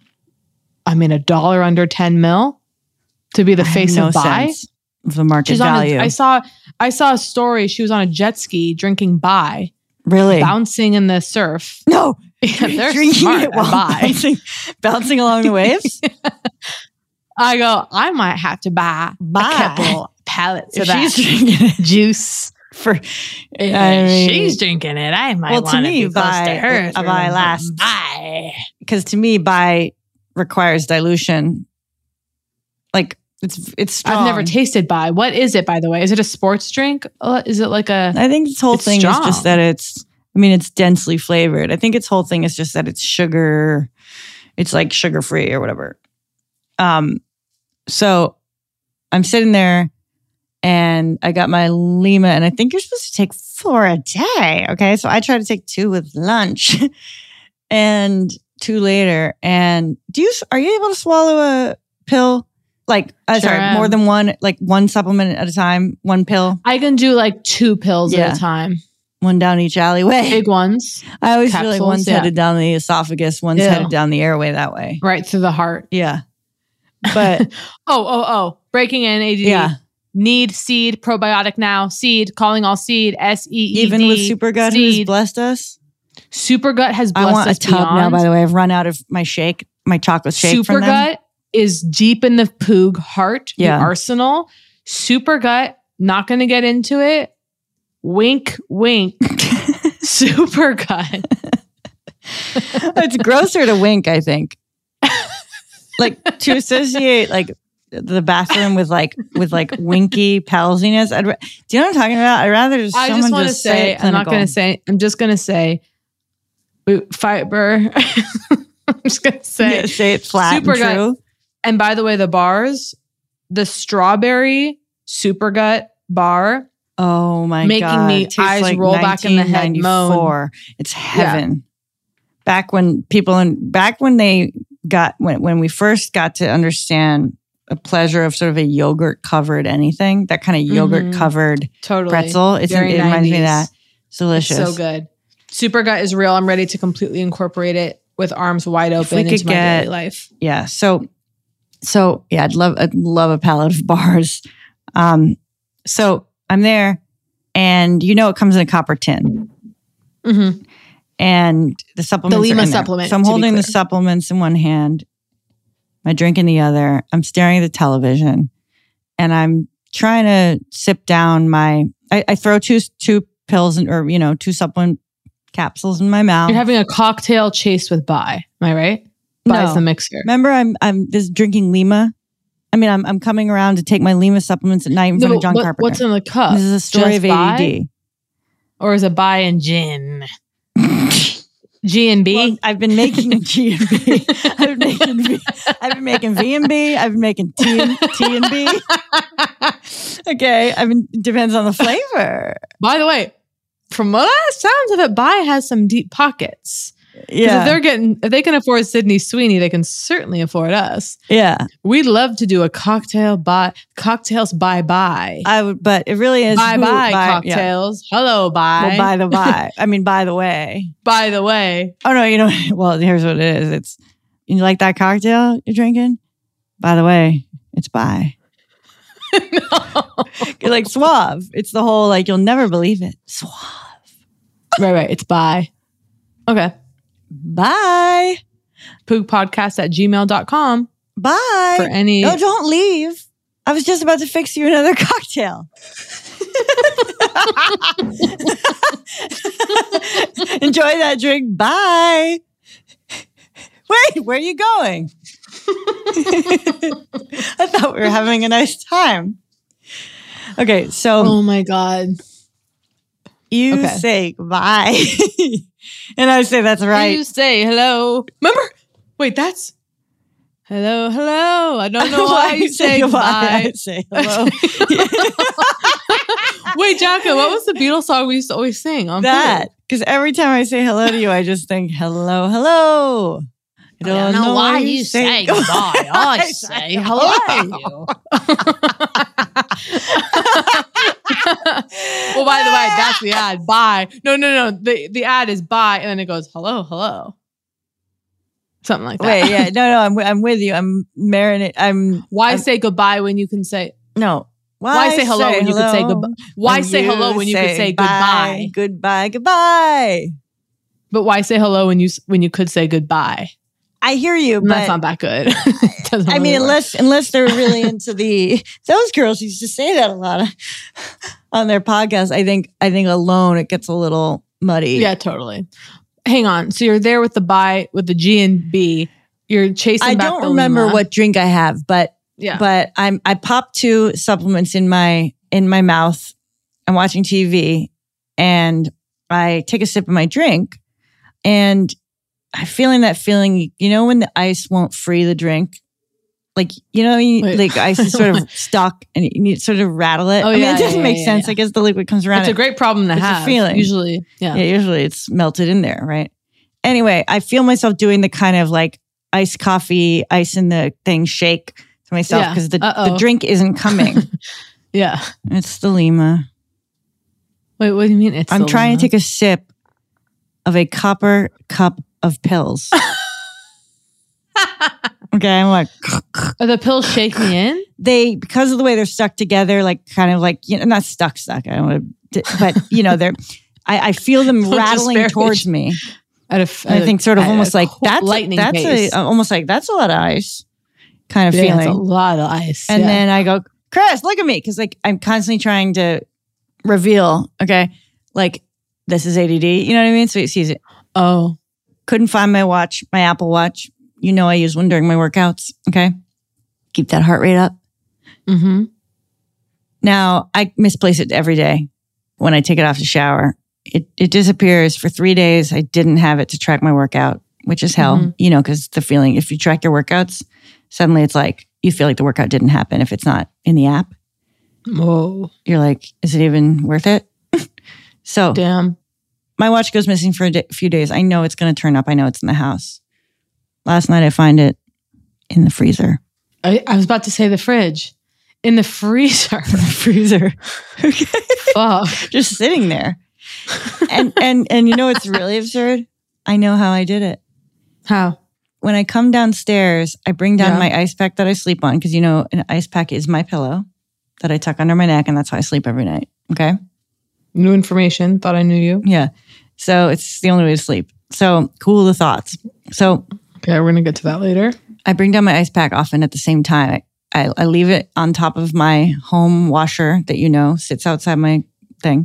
$1 under 10 mil to be the face of bye. Sense of the market value. I saw a story. She was on a jet ski drinking bye. Really? Bouncing in the surf. No. Yeah, they're drinking smart it while bye. bouncing along the waves. I go, I might have to buy a couple pallets of that she's drinking juice. She's drinking it. I might want to be close to her. A bye lasts. Bye. Because to me, bye requires dilution. Like it's strong. I've never tasted bye. What is it, by the way? Is it a sports drink? Is it like a... I think this whole thing strong. is just that it's densely flavored. I think its whole thing is just that it's sugar. It's like sugar-free or whatever. So I'm sitting there and I got my Lima, and I think you're supposed to take 4 a day. Okay. So I try to take 2 with lunch and 2 later. And are you able to swallow a pill? Like, more than one, like one supplement at a time, one pill? I can do like 2 pills at a time. One down each alleyway. Big ones. I always feel like one's headed down the esophagus, one's headed down the airway that way. Right through the heart. Yeah. But breaking in ADD. Yeah. Need seed probiotic now. Seed, calling all seed. SEED. Even with Supergut, who's blessed us. Supergut has blessed us. I want a tub now, by the way. I've run out of my chocolate shake. Supergut is deep in the Poog heart, the arsenal. Supergut, not going to get into it. Wink, wink. Supergut. It's grosser to wink, I think. Like to associate like the bathroom with winky palsiness. Do you know what I'm talking about? I'd rather just I someone just want to say, I'm not going to say, I'm just going to say fiber. I'm just going to say. Say it flat and true. And by the way, the bars, the strawberry Supergut bar. Oh my making God. me eyes like roll back in the head moan. It's heaven. Yeah. When we first got to understand the pleasure of sort of a yogurt covered anything, that kind of yogurt covered pretzel. It reminds me of that. It's delicious. It's so good. Supergut is real. I'm ready to completely incorporate it with arms wide open into my daily life. Yeah. So yeah, I'd love a pallet of bars. So I'm there, and it comes in a copper tin. Mm-hmm. And the supplements, the Lima are in supplement. So I'm holding the supplements in one hand, my drink in the other. I'm staring at the television, and I'm trying to sip down I throw two pills or 2 supplement capsules in my mouth. You're having a cocktail chased with bye. Am I right? Bye's the mixer. Remember, I'm just drinking Lima. I mean, I'm coming around to take my Lima supplements at night in front of John Carpenter. What's in the cup? This is a story of ADD. Or is it bye and gin? G&B? Well, I've been making G&B. I've been making V&B. I've been making T&B. Okay. Depends on the flavor. By the way, from what sounds of it, bye has some deep pockets. Yeah. If they can afford Sydney Sweeney, they can certainly afford us. Yeah. We'd love to do a cocktails bye-bye. I would, but it really is bye-bye cocktails. Yeah. Hello, bye. Well, by the way. By the way. Oh no, well, here's what it is. You like that cocktail you're drinking? By the way, it's bye. No. You're like suave. It's the whole you'll never believe it. Suave. Right. It's bye. Okay. Bye. poogpodcast@gmail.com. Bye. For any... No, don't leave. I was just about to fix you another cocktail. Enjoy that drink. Bye. Wait, where are you going? I thought we were having a nice time. Okay, so... Oh my God. You say bye. And I say, that's right. You say hello. Remember? Wait, that's... Hello, hello. I don't know why you say goodbye. I say hello. Wait, Jacka, what was the Beatles song we used to always sing? On that, because every time I say hello to you, I just think, hello, hello. I don't know why you say goodbye. I say hello. Well, by the way, that's the ad. Bye. No. The ad is bye, and then it goes hello, hello. Something like that. Wait, yeah, no, I'm with you. I'm marinating. Why say goodbye when you can say no? Why say hello when you could say goodbye? Why say hello when you could say goodbye? Goodbye. But why say hello when you could say goodbye? I hear you, but that's not that good. I mean, unless they're really into those girls used to say that a lot on their podcast. I think alone it gets a little muddy. Yeah, totally. Hang on. So you're there with the G and B. You're chasing. I back don't the remember Lima. what drink I have, but I pop 2 supplements in my mouth. I'm watching TV, and I take a sip of my drink, and I'm feeling that feeling, when the ice won't free the drink? Like, like ice is sort of stuck and you need to sort of rattle it. It doesn't make sense. I guess the liquid comes around. It's a great problem to have. It's a feeling. Usually, usually it's melted in there, right? Anyway, I feel myself doing the kind of like iced coffee, ice in the thing shake to myself because the drink isn't coming. Yeah. It's the Lima. Wait, what do you mean I'm trying to take a sip of a copper cup of pills. Okay, I'm like, are the pills shaking in? They, because of the way they're stuck together, like kind of like, not stuck. I don't want to, but they're, I feel them rattling towards me. I think sort of almost like that's almost like that's a lot of ice kind of feeling. It's a lot of ice. And then I go, Chris, look at me. Cause like I'm constantly trying to reveal, okay, like this is ADD. You know what I mean? So he sees it. Oh. Couldn't find my watch, my Apple Watch. I use one during my workouts. Okay. Keep that heart rate up. Mm-hmm. Now, I misplace it every day when I take it off the shower. It disappears for 3 days. I didn't have it to track my workout, which is hell, because the feeling, if you track your workouts, suddenly it's like, you feel like the workout didn't happen if it's not in the app. Whoa. You're like, is it even worth it? So, damn. My watch goes missing for a few days. I know it's going to turn up. I know it's in the house. Last night I find it in the freezer. I was about to say the fridge. In the freezer. Freezer. Okay. Fuck. Just sitting there. And it's really absurd? I know how I did it. How? When I come downstairs, I bring down my ice pack that I sleep on because, an ice pack is my pillow that I tuck under my neck and that's how I sleep every night. Okay? New information. Thought I knew you. Yeah. So it's the only way to sleep. So cool the thoughts. So okay, we're going to get to that later. I bring down my ice pack often at the same time. I leave it on top of my home washer that sits outside my thing.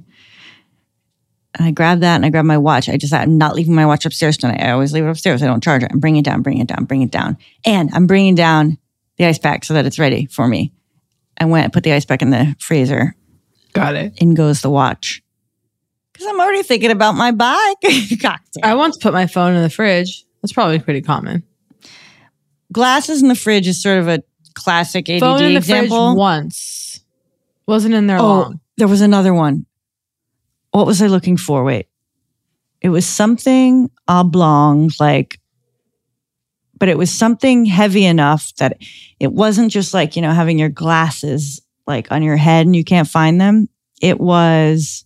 And I grab that and I grab my watch. I'm not leaving my watch upstairs tonight. I always leave it upstairs. I don't charge it. I'm bringing it down. And I'm bringing down the ice pack so that it's ready for me. I went and put the ice pack in the freezer. Got it. In goes the watch. Because I'm already thinking about my bike. Cocktail. I once put my phone in the fridge. That's probably pretty common. Glasses in the fridge is sort of a classic ADD phone in the example. Fridge once. Wasn't in there long. There was another one. What was I looking for? Wait. It was something oblong, but it was something heavy enough that it wasn't just like, having your glasses like on your head and you can't find them. It wasn't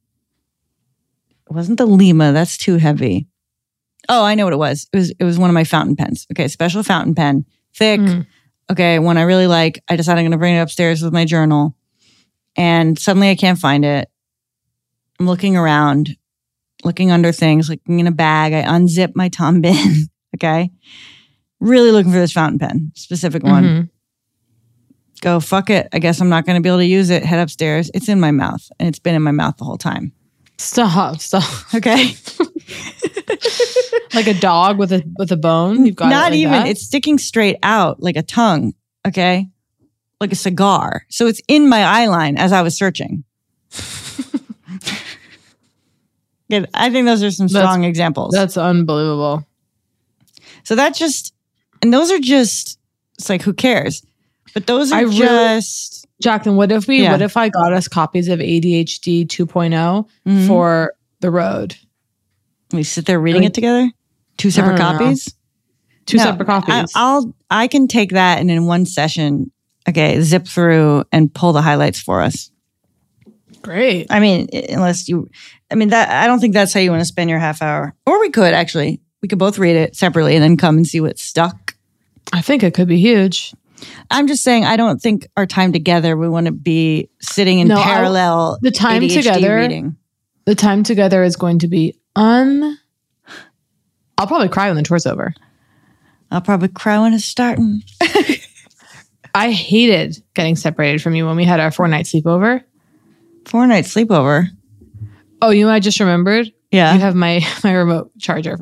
the Lima. That's too heavy. Oh, I know what it was. It was one of my fountain pens. Okay, special fountain pen, thick. Okay, one I really like. I decided I'm going to bring it upstairs with my journal, and suddenly I can't find it. I'm looking around, looking under things, looking in a bag. I unzip my Tom bin. Okay, really looking for this fountain pen, specific one. Mm-hmm. Go, fuck it. I guess I'm not going to be able to use it. Head upstairs. It's in my mouth, and it's been in my mouth the whole time. Stop. Okay. Like a dog with a bone? You've got not it like even. that? It's sticking straight out like a tongue. Okay. Like a cigar. So it's in my eye line as I was searching. Yeah, I think those are some strong examples. That's unbelievable. So and those are just It's like, who cares? But those are just... Jacqueline, what if I got us copies of ADHD 2.0 for the road? We sit there reading it together? 2 separate copies? Two separate copies. I can take that and in one session, zip through and pull the highlights for us. Great. I mean, I don't think that's how you want to spend your half hour. Or we could actually. We could both read it separately and then come and see what's stuck. I think it could be huge. I'm just saying, I don't think our time together, we want to be sitting in parallel. The time ADHD together, reading. The time together is going to be I'll probably cry when the tour's over. I'll probably cry when it's starting. I hated getting separated from you when we had our 4-night sleepover. 4-night sleepover? Oh, you know what I just remembered? Yeah. You have my remote charger.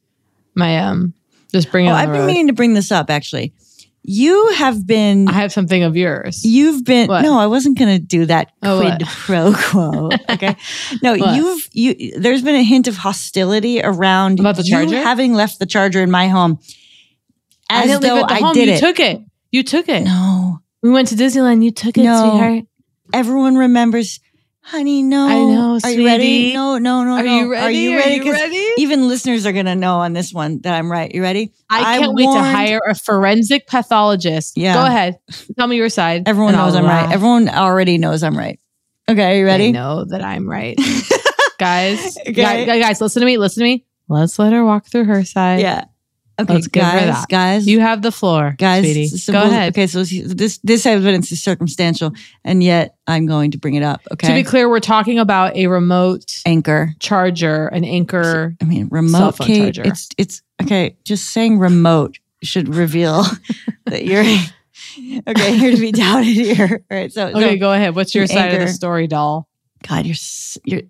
Just bring it on the I've been road. meaning to bring this up, actually. You have been... I have something of yours. You've been... What? No, I wasn't going to do that quid pro quo. Okay. No, there's been a hint of hostility around about the charger? You having left the charger in my home. I didn't leave it at the home. You took it. You took it. No. We went to Disneyland. You took it, sweetheart. Everyone remembers... Honey, no. I know, Are you ready? No. Are you ready? Are you Are ready? you ready? Even listeners are going to know on this one that I'm right. You ready? I can't wait to hire a forensic pathologist. Yeah. Go ahead. Tell me your side. Everyone knows I'm right. Everyone already knows I'm right. Okay, are you ready? I know that I'm right. Guys, guys, listen to me. Let's let her walk through her side. Yeah. Okay, Let's give her that. guys. You have the floor, guys. sweetie. Go ahead. Okay, so this evidence is circumstantial, and yet I'm going to bring it up. Okay. To be clear, we're talking about a remote Anchor charger, an Anchor. I mean, remote cell phone charger. It's okay. Just saying remote should reveal that you're okay. Here to be doubted here. All right. So go ahead. What's your side of the story, doll? God, you're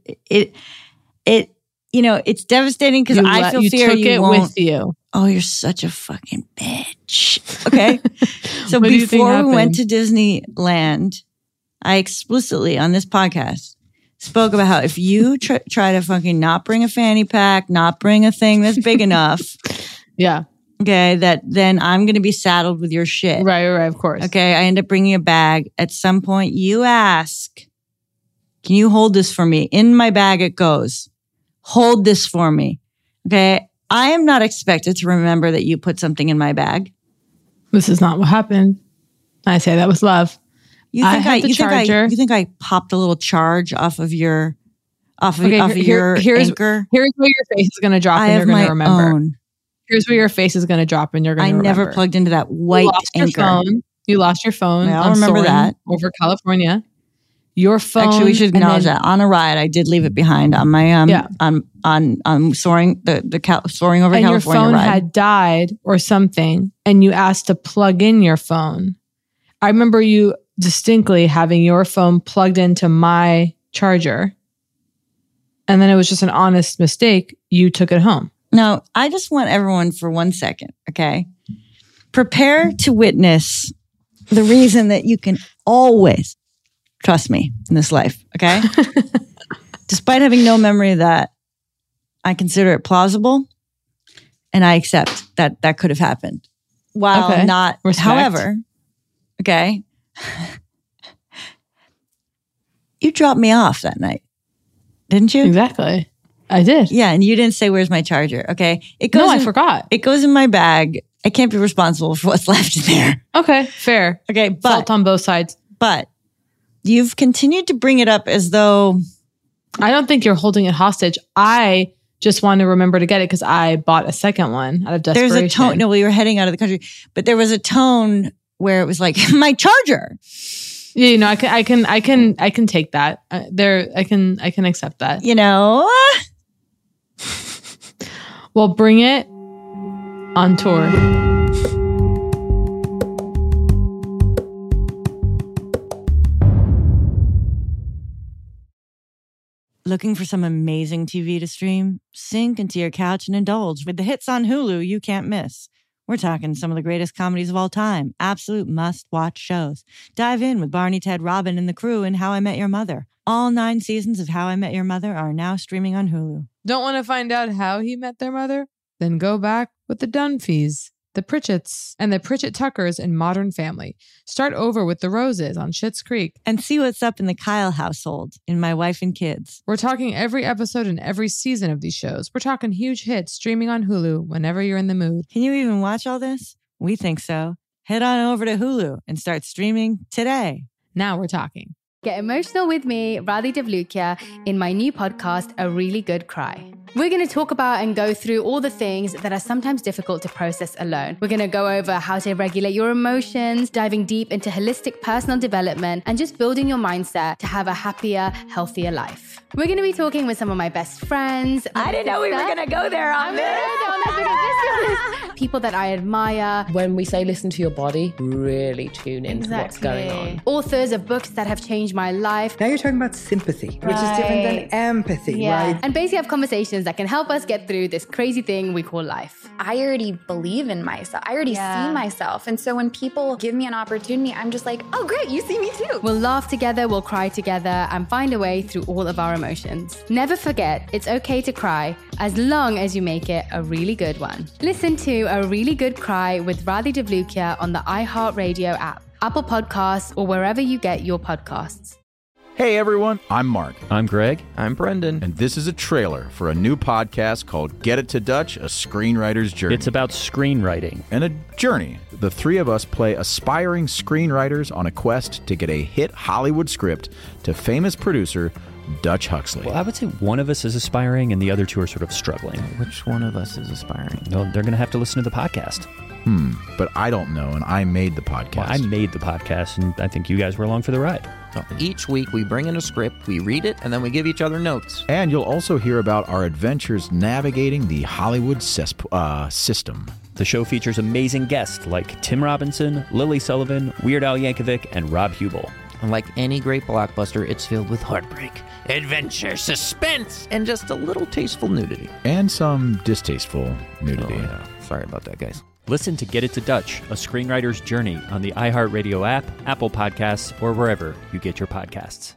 it. You know, it's devastating because I feel fear you won't. With you. Oh, you're such a fucking bitch. Okay. So What do you think before we happened? went to Disneyland, I explicitly on this podcast spoke about how if you try to fucking not bring a fanny pack, not bring a thing that's big enough. Yeah. Okay. That then I'm going to be saddled with your shit. Right. Of course. Okay. I end up bringing a bag. At some point you ask, can you hold this for me? In my bag it goes. Hold this for me. Okay. I am not expected to remember that you put something in my bag. This is not what happened. I say that with love. You think I popped a little charge off of your anchor? Here's where your face is going to drop and you're going to remember. Own. Here's where your face is going to drop and you're going to remember. I never plugged into that white anchor. You lost your phone. I remember that. Over California. Your phone. Actually, we should acknowledge that on a ride, I did leave it behind on my on soaring soaring over and California your phone ride. had died or something, and you asked to plug in your phone. I remember you distinctly having your phone plugged into my charger, and then it was just an honest mistake. You took it home. Now, I just want everyone for 1 second, okay? Prepare to witness the reason that you can always trust me in this life, okay? Despite having no memory of that, I consider it plausible and I accept that that could have happened. While not, Respect. However, okay, you dropped me off that night, didn't you? Exactly. I did. Yeah, and you didn't say, where's my charger? Okay. I forgot. It goes in my bag. I can't be responsible for what's left in there. Okay, fair. Okay, but fault on both sides. But you've continued to bring it up as though... I don't think you're holding it hostage. I just want to remember to get it because I bought a second one out of desperation. There's a tone. No, we were heading out of the country, but there was a tone where it was like, my charger. Yeah, you know, I can take that. I can accept that. You know? Well, bring it on tour. Looking for some amazing TV to stream? Sink into your couch and indulge with the hits on Hulu you can't miss. We're talking some of the greatest comedies of all time, absolute must-watch shows. Dive in with Barney, Ted, Robin, and the crew in How I Met Your Mother. All 9 seasons of How I Met Your Mother are now streaming on Hulu. Don't want to find out how he met their mother? Then go back with the Dunphys. The Pritchett's and the Pritchett Tuckers in Modern Family. Start over with the Roses on Schitt's Creek. And see what's up in the Kyle household in My Wife and Kids. We're talking every episode and every season of these shows. We're talking huge hits streaming on Hulu whenever you're in the mood. Can you even watch all this? We think so. Head on over to Hulu and start streaming today. Now we're talking. Get emotional with me, Radhi Devlukia, in my new podcast, A Really Good Cry. We're going to talk about and go through all the things that are sometimes difficult to process alone. We're going to go over how to regulate your emotions, diving deep into holistic personal development, and just building your mindset to have a happier, healthier life. We're going to be talking with some of my best friends. I didn't know we were going to go there on this. People that I admire. When we say listen to your body, really tune into what's going on. Authors of books that have changed my life. Now you're talking about sympathy, which is different than empathy, right? And basically have conversations that can help us get through this crazy thing we call life. I already believe in myself. I already see myself. And so when people give me an opportunity, I'm just like, oh, great, you see me too. We'll laugh together, we'll cry together, and find a way through all of our emotions. Never forget, it's okay to cry, as long as you make it a really good one. Listen to A Really Good Cry with Radhi Devlukia on the iHeartRadio app, Apple Podcasts, or wherever you get your podcasts. Hey everyone, I'm Mark. I'm Greg. I'm Brendan. And this is a trailer for a new podcast called Get It to Dutch, A Screenwriter's Journey. It's about screenwriting. And a journey. The three of us play aspiring screenwriters on a quest to get a hit Hollywood script to famous producer Dutch Huxley. Well, I would say one of us is aspiring and the other two are sort of struggling. Which one of us is aspiring? Well, they're going to have to listen to the podcast. But I don't know, and I made the podcast. Well, I made the podcast, and I think you guys were along for the ride. So each week we bring in a script, we read it, and then we give each other notes. And you'll also hear about our adventures navigating the Hollywood system. The show features amazing guests like Tim Robinson, Lily Sullivan, Weird Al Yankovic, and Rob Hubel. And like any great blockbuster, it's filled with heartbreak, adventure, suspense, and just a little tasteful nudity. And some distasteful nudity. Oh, yeah. Sorry about that, guys. Listen to Get It to Dutch, A Screenwriter's Journey on the iHeartRadio app, Apple Podcasts, or wherever you get your podcasts.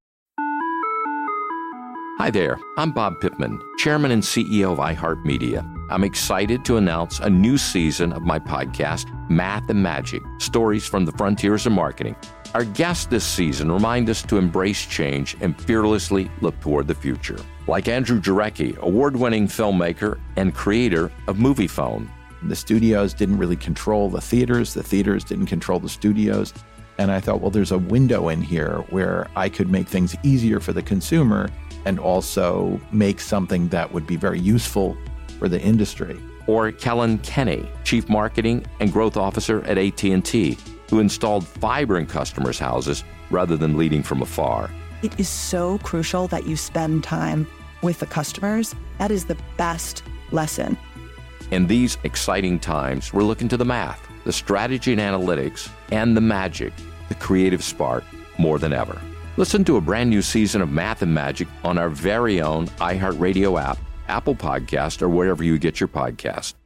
Hi there, I'm Bob Pittman, Chairman and CEO of iHeartMedia. I'm excited to announce a new season of my podcast, Math and Magic, Stories from the Frontiers of Marketing. Our guests this season remind us to embrace change and fearlessly look toward the future. Like Andrew Jarecki, award-winning filmmaker and creator of Moviefone. The studios didn't really control the theaters didn't control the studios. And I thought, well, there's a window in here where I could make things easier for the consumer and also make something that would be very useful for the industry. Or Kellen Kenny, Chief Marketing and Growth Officer at AT&T, who installed fiber in customers' houses rather than leading from afar. It is so crucial that you spend time with the customers. That is the best lesson. In these exciting times, we're looking to the math, the strategy and analytics, and the magic, the creative spark, more than ever. Listen to a brand new season of Math and Magic on our very own iHeartRadio app, Apple Podcast, or wherever you get your podcast.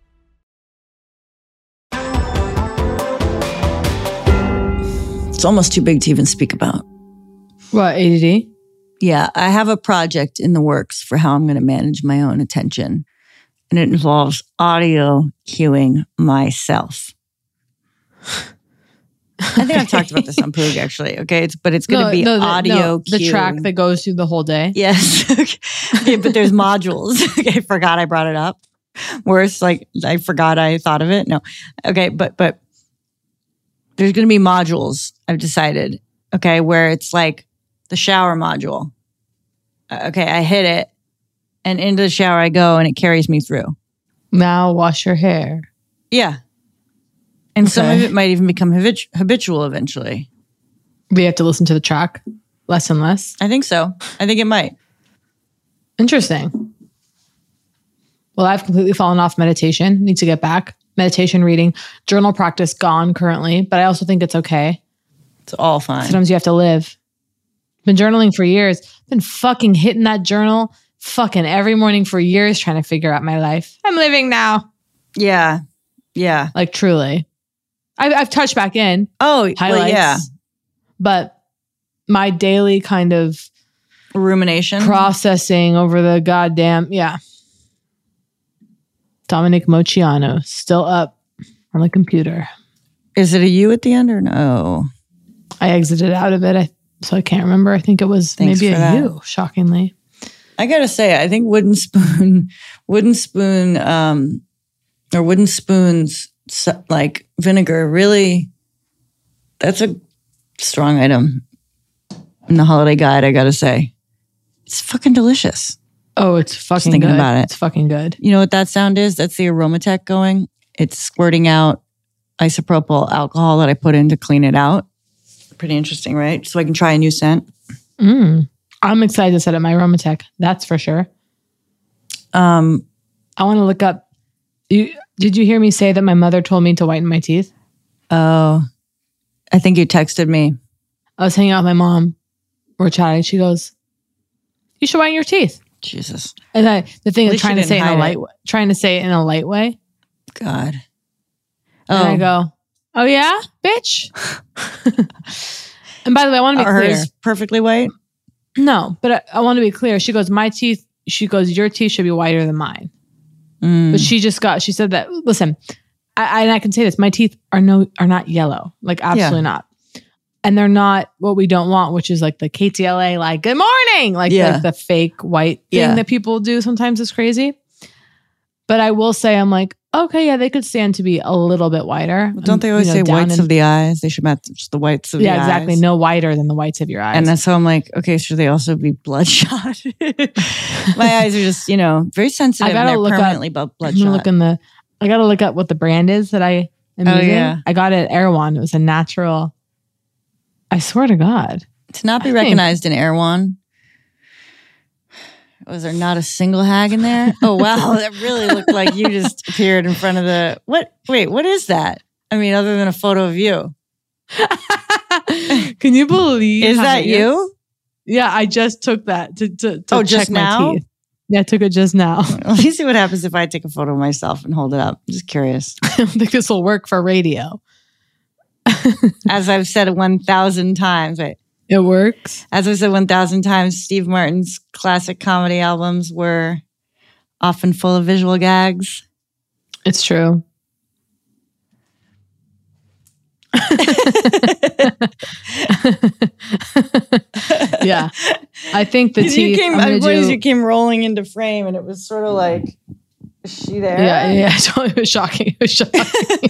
It's almost too big to even speak about. What, ADD? Yeah, I have a project in the works for how I'm going to manage my own attention. And it involves audio cueing myself. I think I've talked about this on Poog, actually. Okay, it's going to be audio cue. The track that goes through the whole day. Yes. Okay, but there's modules. Okay, I forgot I brought it up. Worse, like I forgot I thought of it. No. Okay, but there's going to be modules, I've decided. Okay, where it's like the shower module. Okay, I hit it. And into the shower I go, and it carries me through. Now wash your hair. Yeah. And some of it might even become habitual eventually. We have to listen to the track less and less? I think so. I think it might. Interesting. Well, I've completely fallen off meditation. Need to get back. Meditation, reading, journal practice gone currently, but I also think it's okay. It's all fine. Sometimes you have to live. Been journaling for years. Been fucking hitting that journal fucking every morning for years trying to figure out my life. I'm living now. Yeah. Yeah. Like truly. I've touched back in. Oh, highlights. Well, yeah. But my daily kind of rumination, processing over the goddamn, yeah. Dominic Moceanu, still up. on the computer. Is it a U at the end or no? I exited out of it, so I can't remember. I think it was Thanks maybe for a that. U, shockingly. I gotta say, I think wooden spoons like vinegar really, that's a strong item in the holiday guide, I gotta say. It's fucking delicious. Oh, it's fucking Just thinking good. about it. It's fucking good. You know what that sound is? That's the Aromatech going. It's squirting out isopropyl alcohol that I put in to clean it out. Pretty interesting, right? So I can try a new scent. I'm excited to set up my Aromatech. That's for sure. I want to look up. Did you hear me say that my mother told me to whiten my teeth? Oh, I think you texted me. I was hanging out with my mom. We're chatting. She goes, "You should whiten your teeth." Jesus. And the thing At is least trying you to say didn't in a hide light, it. trying to say it in a light way. God. And I go, "Oh yeah, bitch." And by the way, I want to be Are clear. hers perfectly white? No, but I want to be clear. She goes, "My teeth." She goes, "Your teeth should be whiter than mine." But she said that. Listen, I can say this. My teeth are not yellow. Like absolutely not. And they're not what we don't want, which is like the KTLA, like good morning, like the fake white thing that people do sometimes is crazy. But I will say, I'm like, okay, yeah, they could stand to be a little bit whiter. Well, don't they always say whites of the eyes? They should match the whites of the eyes. Yeah, exactly. No whiter than the whites of your eyes. And that's how I'm like, okay, should they also be bloodshot? My eyes are just, very sensitive. I gotta and look they're permanently bloodshot. I gotta look up what the brand is that I am using. Yeah. I got it at Erewhon. It was a natural. I swear to God. To not be recognized in Erewhon. Was there not a single hag in there? Oh, wow. That really looked like you just appeared in front of the... What? Wait, what is that? I mean, other than a photo of you. Can you believe? Is how that it you? Yeah, I just took that to Oh, check just my now? teeth. Yeah, I took it just now. Let me see what happens if I take a photo of myself and hold it up. I'm just curious. I don't think this will work for radio. As I've said 1,000 times. Wait. It works. As I said 1,000 times, Steve Martin's classic comedy albums were often full of visual gags. It's true. Yeah. I think the teeth... You came rolling into frame and it was sort of like, is she there? Yeah. It was shocking. It was shocking.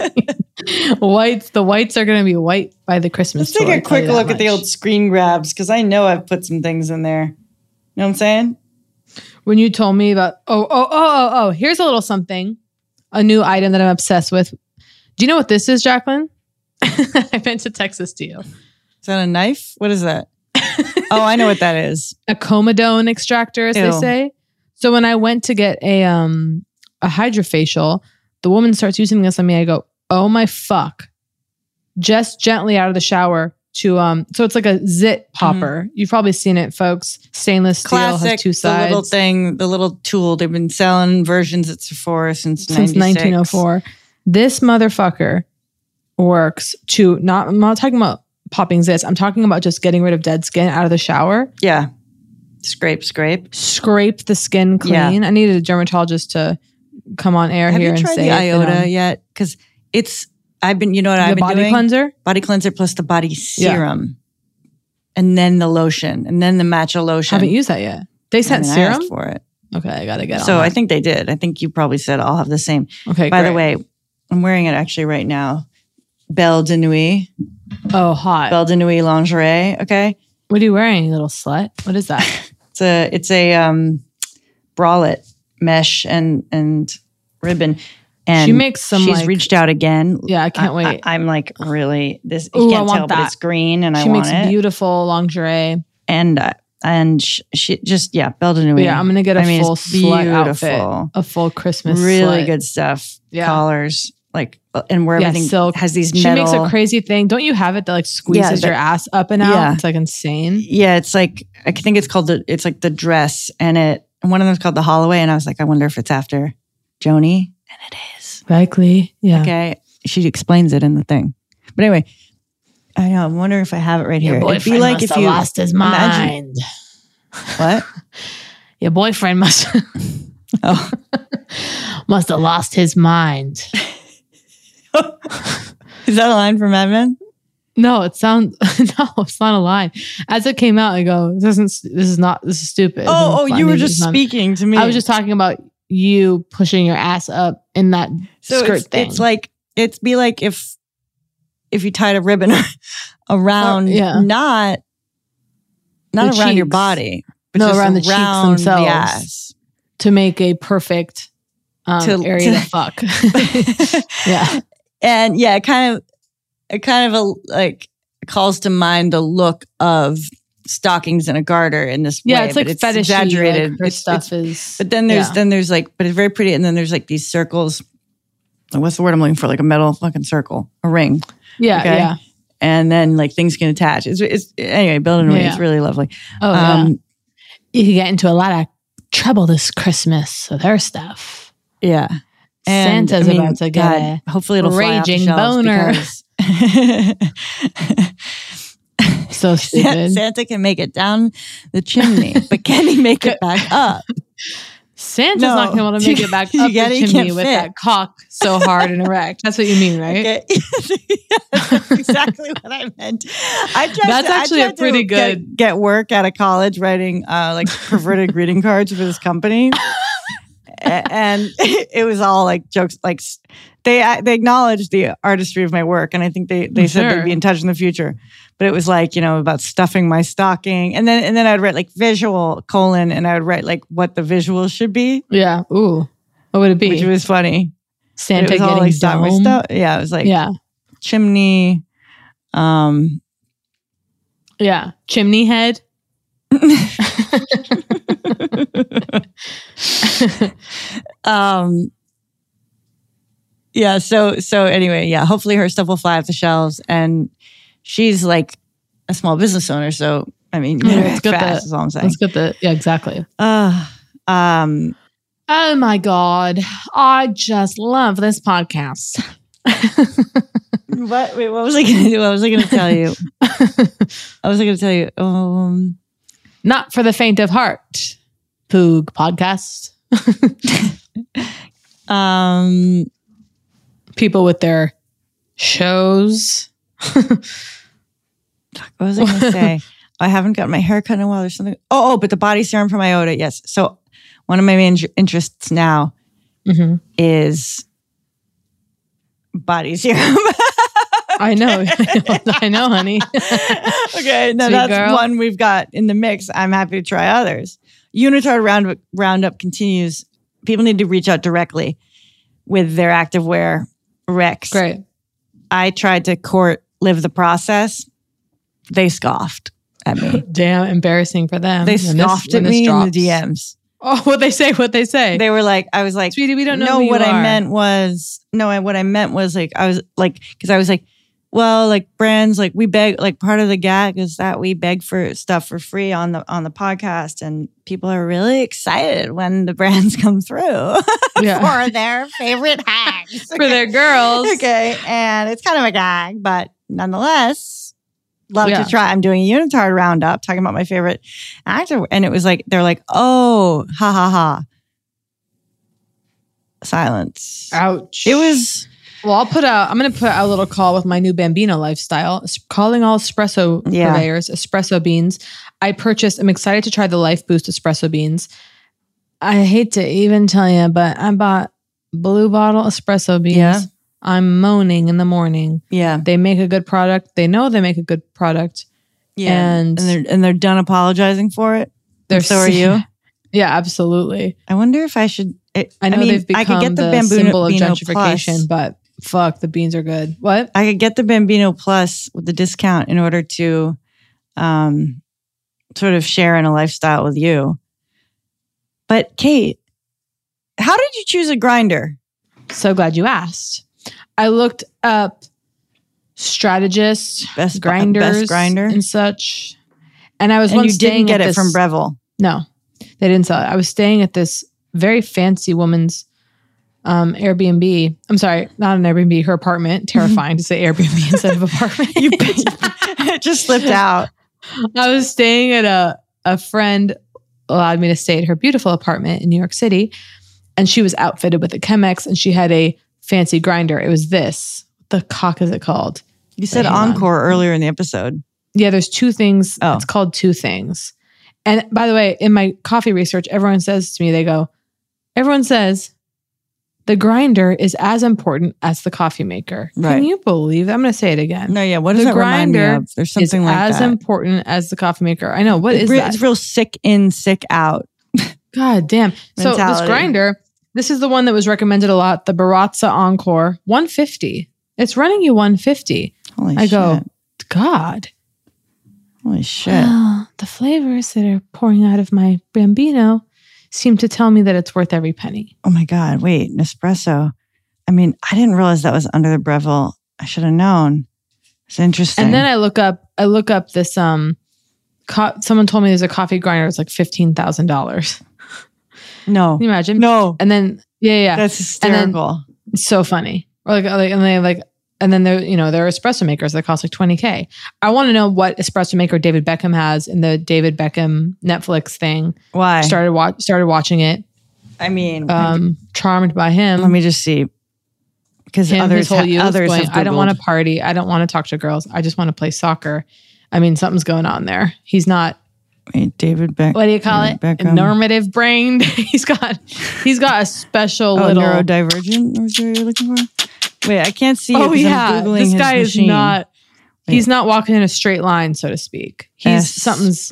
The whites are going to be white by the Christmas Let's take a quick look at the old screen grabs because I know I've put some things in there. You know what I'm saying? When you told me about, here's a little something, a new item that I'm obsessed with. Do you know what this is, Jacqueline? I meant to text this to you. Is that a knife? What is that? Oh, I know what that is. A comedone extractor, as they say. So when I went to get a hydrofacial, the woman starts using this on me. I go, oh my fuck. Just gently out of the shower to, so it's like a zit popper. Mm-hmm. You've probably seen it, folks. Stainless steel, classic, has two sides. The little thing, the little tool. They've been selling versions at Sephora since 1904. This motherfucker works to I'm not talking about popping zits. I'm talking about just getting rid of dead skin out of the shower. Yeah. Scrape the skin clean. Yeah. I needed a dermatologist to come on air here and say. Have you tried the Iota yet? Because I've been doing? Body cleanser? Body cleanser plus the body serum. Yeah. And then the lotion. And then the matcha lotion. Haven't used that yet. They sent serum? I asked for it. Okay, I got to get on So that. I think they did. I think you probably said I'll have the same. Okay, By the way, I'm wearing it actually right now. Belle de Nuit. Oh, hot. Belle de Nuit lingerie. Okay. What are you wearing, you little slut? What is that? It's a bralette mesh and ribbon. And she makes some. She's reached out again. Yeah, I can't wait. I'm like really this. Ooh, you can't I want tell, that. But it's green, and she I want it. She makes beautiful lingerie. And she just Belle de Nuit. But yeah, I'm gonna get a full slut outfit, a full Christmas. Really slut. good stuff. Yeah. Collars. Like, and where everything silk. has these She metal... makes a crazy thing. Don't you have it that like squeezes your ass up and out? Yeah. It's like insane. Yeah, it's like, I think it's called it's like the dress, and one of them is called the Holloway, and I was like, I wonder if it's after Joni, and it is. Likely, yeah. Okay, she explains it in the thing. But anyway, I know, I'm wondering if I have it right here. Your boyfriend must have lost his mind. What? Your boyfriend must have lost his mind. Is that a line from Mad Men? No, it's not a line. As it came out, I go, this is stupid. Oh, you were just speaking to me. I was just talking about you pushing your ass up in that skirt thing. It's like, it'd be like if you tied a ribbon around, not around cheeks. your body, but no, just around the cheeks themselves. The ass. To make a perfect area to fuck. Yeah. And yeah, it kind of like calls to mind the look of stockings and a garter in this way. Yeah, it's like but it's fetishy, exaggerated. Like her stuff is. But then there's like, but it's very pretty. And then there's like these circles. What's the word I'm looking for? Like a metal fucking circle, a ring. Yeah, okay? yeah. And then like things can attach. It's anyway, build and wing. It's really lovely. Oh, yeah. You can get into a lot of trouble this Christmas with her stuff. Yeah. And Santa's about to get hopefully it'll fly off the raging shelves boner. So stupid. Santa can make it down the chimney, but can he make it back up? Santa's not going to be able to make it back up the chimney with that cock so hard and erect. That's what you mean, right? Okay. That's exactly what I meant. That's actually a pretty good get work out of college writing like perverted greeting cards for this company. And it was all like jokes. Like they acknowledged the artistry of my work, and I think they said they'd be in touch in the future. But it was like, about stuffing my stocking, and then I'd write like visual : and I would write like what the visual should be. Yeah. Ooh. What would it be? Which was funny. Santa it was getting all, like, dome. My stuff. Yeah. It was like chimney. Yeah. Chimney head. Yeah. So anyway, yeah. Hopefully her stuff will fly off the shelves, and she's like a small business owner. So I mean, it's good. That's all I'm saying. Let's get exactly. Oh my God! I just love this podcast. What was I going to do? What was I going to tell you? Not for the faint of heart. Poog podcast. People with their shows. What was I going to say? I haven't got my hair cut in a while. There's something. But the body serum from Iota. Yes. So one of my main interests now is body serum. I know, honey. Okay, no, that's one we've got in the mix. I'm happy to try others. Unitard Roundup continues. People need to reach out directly with their activewear recs. Great. I tried to live the process. They scoffed at me. Damn, embarrassing for them. They scoffed at me in the DMs. Oh, what'd they say? They were like, I was like, sweetie, we don't know who what you I are. meant was, what I meant was like, I was like, because I was like, well, like brands, like we beg, like part of the gag is that we beg for stuff for free on the podcast, and people are really excited when the brands come through for their favorite hacks for their girls. Okay, and it's kind of a gag, but nonetheless, love to try. I'm doing a Unitard Roundup, talking about my favorite actor, and it was like they're like, oh, ha ha ha, silence. Ouch. It was. Well, I'm going to put out a little call with my new Bambino lifestyle, calling all espresso purveyors, espresso beans. I'm excited to try the Life Boost espresso beans. I hate to even tell you, but I bought Blue Bottle espresso beans. Yeah. I'm moaning in the morning. Yeah. They make a good product. They know they make a good product. Yeah. And they're done apologizing for it. So are you? Yeah, absolutely. I wonder if I should. I know they've become I could get the symbol of Bambino gentrification, Plus. but fuck, the beans are good. What? I could get the Bambino Plus with the discount in order to sort of share in a lifestyle with you. But Kate, how did you choose a grinder? So glad you asked. I looked up strategists, best grinder, and such. And I was once you staying didn't get at it from Breville. No, they didn't sell it. I was staying at this very fancy woman's Airbnb. I'm sorry, not an Airbnb, her apartment. Terrifying to say Airbnb instead of apartment. It just slipped out. I was staying at a friend allowed me to stay at her beautiful apartment in New York City. And she was outfitted with a Chemex, and she had a fancy grinder. It was this. What the cock is it called? You said Encore earlier in the episode. Yeah, there's two things. Oh. It's called Two Things. And by the way, in my coffee research, everyone says to me, everyone says the grinder is as important as the coffee maker. Right. Can you believe that? I'm going to say it again. No, yeah. What does that remind me of? There's something like that. As important as the coffee maker. I know. What is that? It's real sick in, sick out. God damn. So this grinder, this is the one that was recommended a lot. The Baratza Encore, $150. It's running you $150. Holy shit. Go, God. Holy shit. Well, the flavors that are pouring out of my Bambino seem to tell me that it's worth every penny. Oh my God. Wait, Nespresso. I mean, I didn't realize that was under the Breville. I should have known. It's interesting. And then I look up this, someone told me there's a coffee grinder. It's like $15,000. No. Can you imagine? No. And then, yeah. That's hysterical. It's so funny. Or and then there are espresso makers that cost like $20K. I want to know what espresso maker David Beckham has in the David Beckham Netflix thing. Why? Started watching it. I mean, charmed by him. Let me just see. Because others going, have I don't want to party. I don't want to talk to girls. I just want to play soccer. I mean, something's going on there. He's not. Wait, David Beckham. What do you call it? Beckham. Normative brained. He's got a special little neurodivergent. Was that what you're looking for? Wait, I can't see it. Oh yeah, I'm Googling this guy his machine. is not. He's not walking in a straight line, so to speak. He's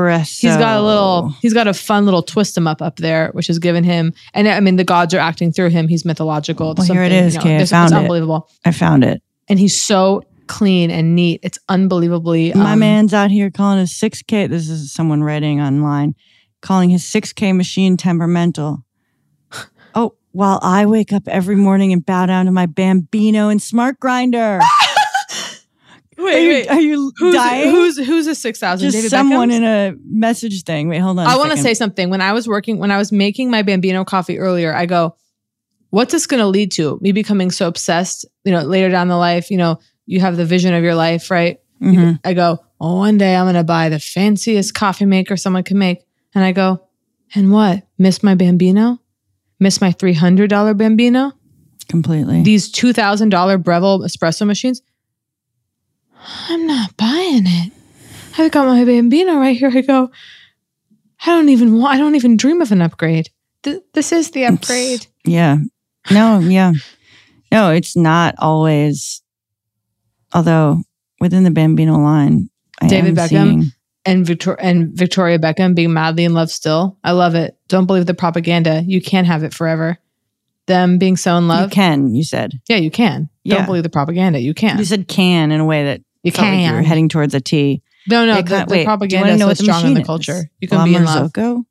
got a fun little twist him up there, which has given him. And I mean, the gods are acting through him. He's mythological. Well, here it is. Okay, I found it. It's unbelievable. I found it. And he's so clean and neat. It's unbelievably. My man's out here calling his 6K. This is someone writing online, calling his 6K machine temperamental. Oh, while I wake up every morning and bow down to my Bambino and Smart Grinder. Wait. Are you dying? Who's a 6,000? Just David someone Beckham's? in a message thing. Wait, hold on. I want to say something. When I was making my Bambino coffee earlier, I go, what's this going to lead to? Me becoming so obsessed, later down the life, you have the vision of your life, right? Mm-hmm. I go, one day I'm going to buy the fanciest coffee maker someone can make. And I go, and what? Miss my Bambino? Miss my $300 Bambino? Completely. These $2,000 Breville espresso machines? I'm not buying it. I've got my Bambino right here. I go, I don't even dream of an upgrade. This is the upgrade. Yeah. No, it's not always. Although within the Bambino line, David Beckham and Victoria Beckham being madly in love still. I love it. Don't believe the propaganda. You can't have it forever. Them being so in love. You can, you said. Yeah, you can. Yeah. Don't believe the propaganda. You can. You said can in a way that you can. Like you were heading towards a T. No, the propaganda is so strong in the culture. You can be in love.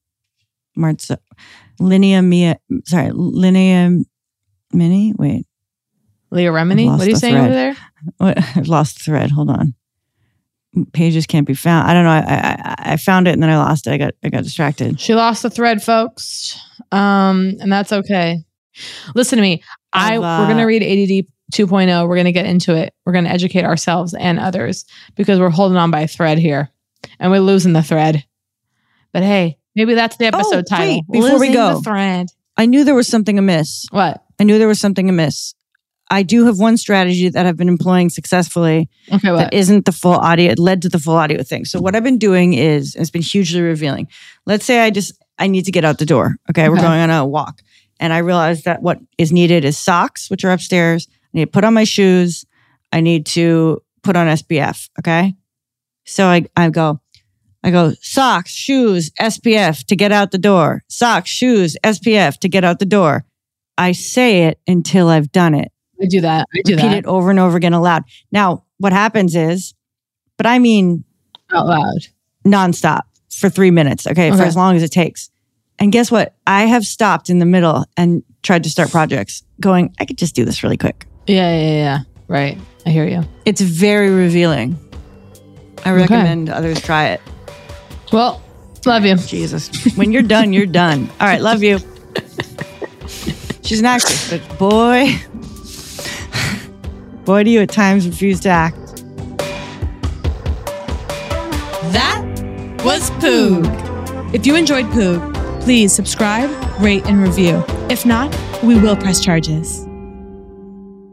Linea Mini? Wait. Leah Remini? What are you saying over there? I've lost the thread. Hold on. Pages can't be found. I don't know. I found it and then I lost it. I got distracted. She lost the thread, folks. And that's okay. Listen to me. We're going to read ADD 2.0. We're going to get into it. We're going to educate ourselves and others because we're holding on by a thread here and we're losing the thread. But hey, maybe that's the episode title. Wait, before we go, the thread. I knew there was something amiss. What? I knew there was something amiss. I do have one strategy that I've been employing successfully. Okay, what? That isn't the full audio. It led to the full audio thing. So what I've been doing is, it's been hugely revealing. Let's say I need to get out the door. Okay, we're going on a walk. And I realized that what is needed is socks, which are upstairs. I need to put on my shoes. I need to put on SPF. Okay. So I go, socks, shoes, SPF to get out the door. Socks, shoes, SPF to get out the door. I say it until I've done it. I do that. Repeat it over and over again aloud. Now, what happens is, but I mean out loud, nonstop for 3 minutes. Okay. For as long as it takes. And guess what? I have stopped in the middle and tried to start projects going, I could just do this really quick. Yeah. Right. I hear you. It's very revealing. I recommend others try it. Well, love you. Jesus. When you're done, you're done. All right. Love you. She's an actress, but boy, do you at times refuse to act. That was Poog. If you enjoyed Poog, please subscribe, rate, and review. If not, we will press charges.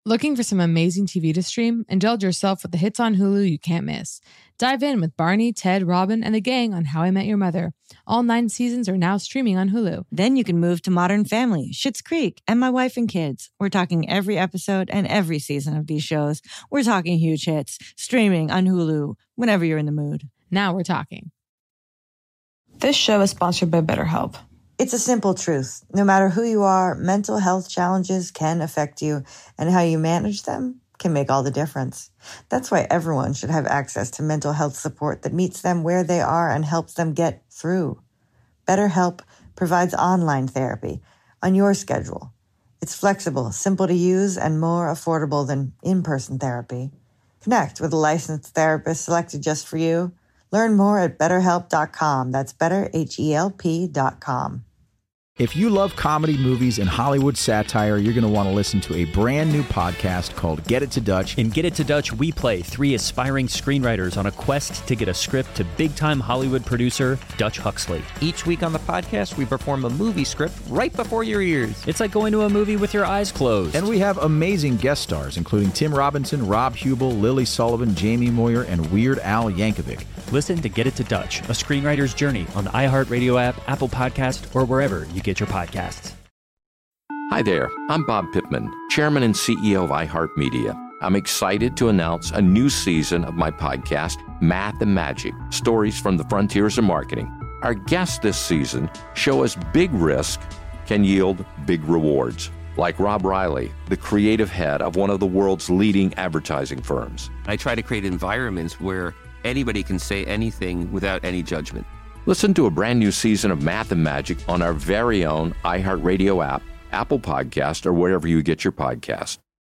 Looking for some amazing TV to stream? Indulge yourself with the hits on Hulu you can't miss. Dive in with Barney, Ted, Robin, and the gang on How I Met Your Mother. All 9 seasons are now streaming on Hulu. Then you can move to Modern Family, Schitt's Creek, and My Wife and Kids. We're talking every episode and every season of these shows. We're talking huge hits, streaming on Hulu whenever you're in the mood. Now we're talking. This show is sponsored by BetterHelp. It's a simple truth. No matter who you are, mental health challenges can affect you, and how you manage them can make all the difference. That's why everyone should have access to mental health support that meets them where they are and helps them get through. BetterHelp provides online therapy on your schedule. It's flexible, simple to use, and more affordable than in-person therapy. Connect with a licensed therapist selected just for you. Learn more at BetterHelp.com. That's BetterHelp.com. If you love comedy, movies, and Hollywood satire, you're going to want to listen to a brand new podcast called Get It to Dutch. In Get It to Dutch, we play 3 aspiring screenwriters on a quest to get a script to big-time Hollywood producer Dutch Huxley. Each week on the podcast, we perform a movie script right before your ears. It's like going to a movie with your eyes closed. And we have amazing guest stars, including Tim Robinson, Rob Hubel, Lily Sullivan, Jamie Moyer, and Weird Al Yankovic. Listen to Get It to Dutch, a screenwriter's journey on the iHeartRadio app, Apple Podcast, or wherever you get your podcasts. Hi there, I'm Bob Pittman, Chairman and CEO of iHeartMedia. I'm excited to announce a new season of my podcast, Math and Magic, Stories from the Frontiers of Marketing. Our guests this season show us big risk can yield big rewards, like Rob Riley, the creative head of one of the world's leading advertising firms. I try to create environments where anybody can say anything without any judgment. Listen to a brand new season of Math and Magic on our very own iHeartRadio app, Apple Podcast, or wherever you get your podcast.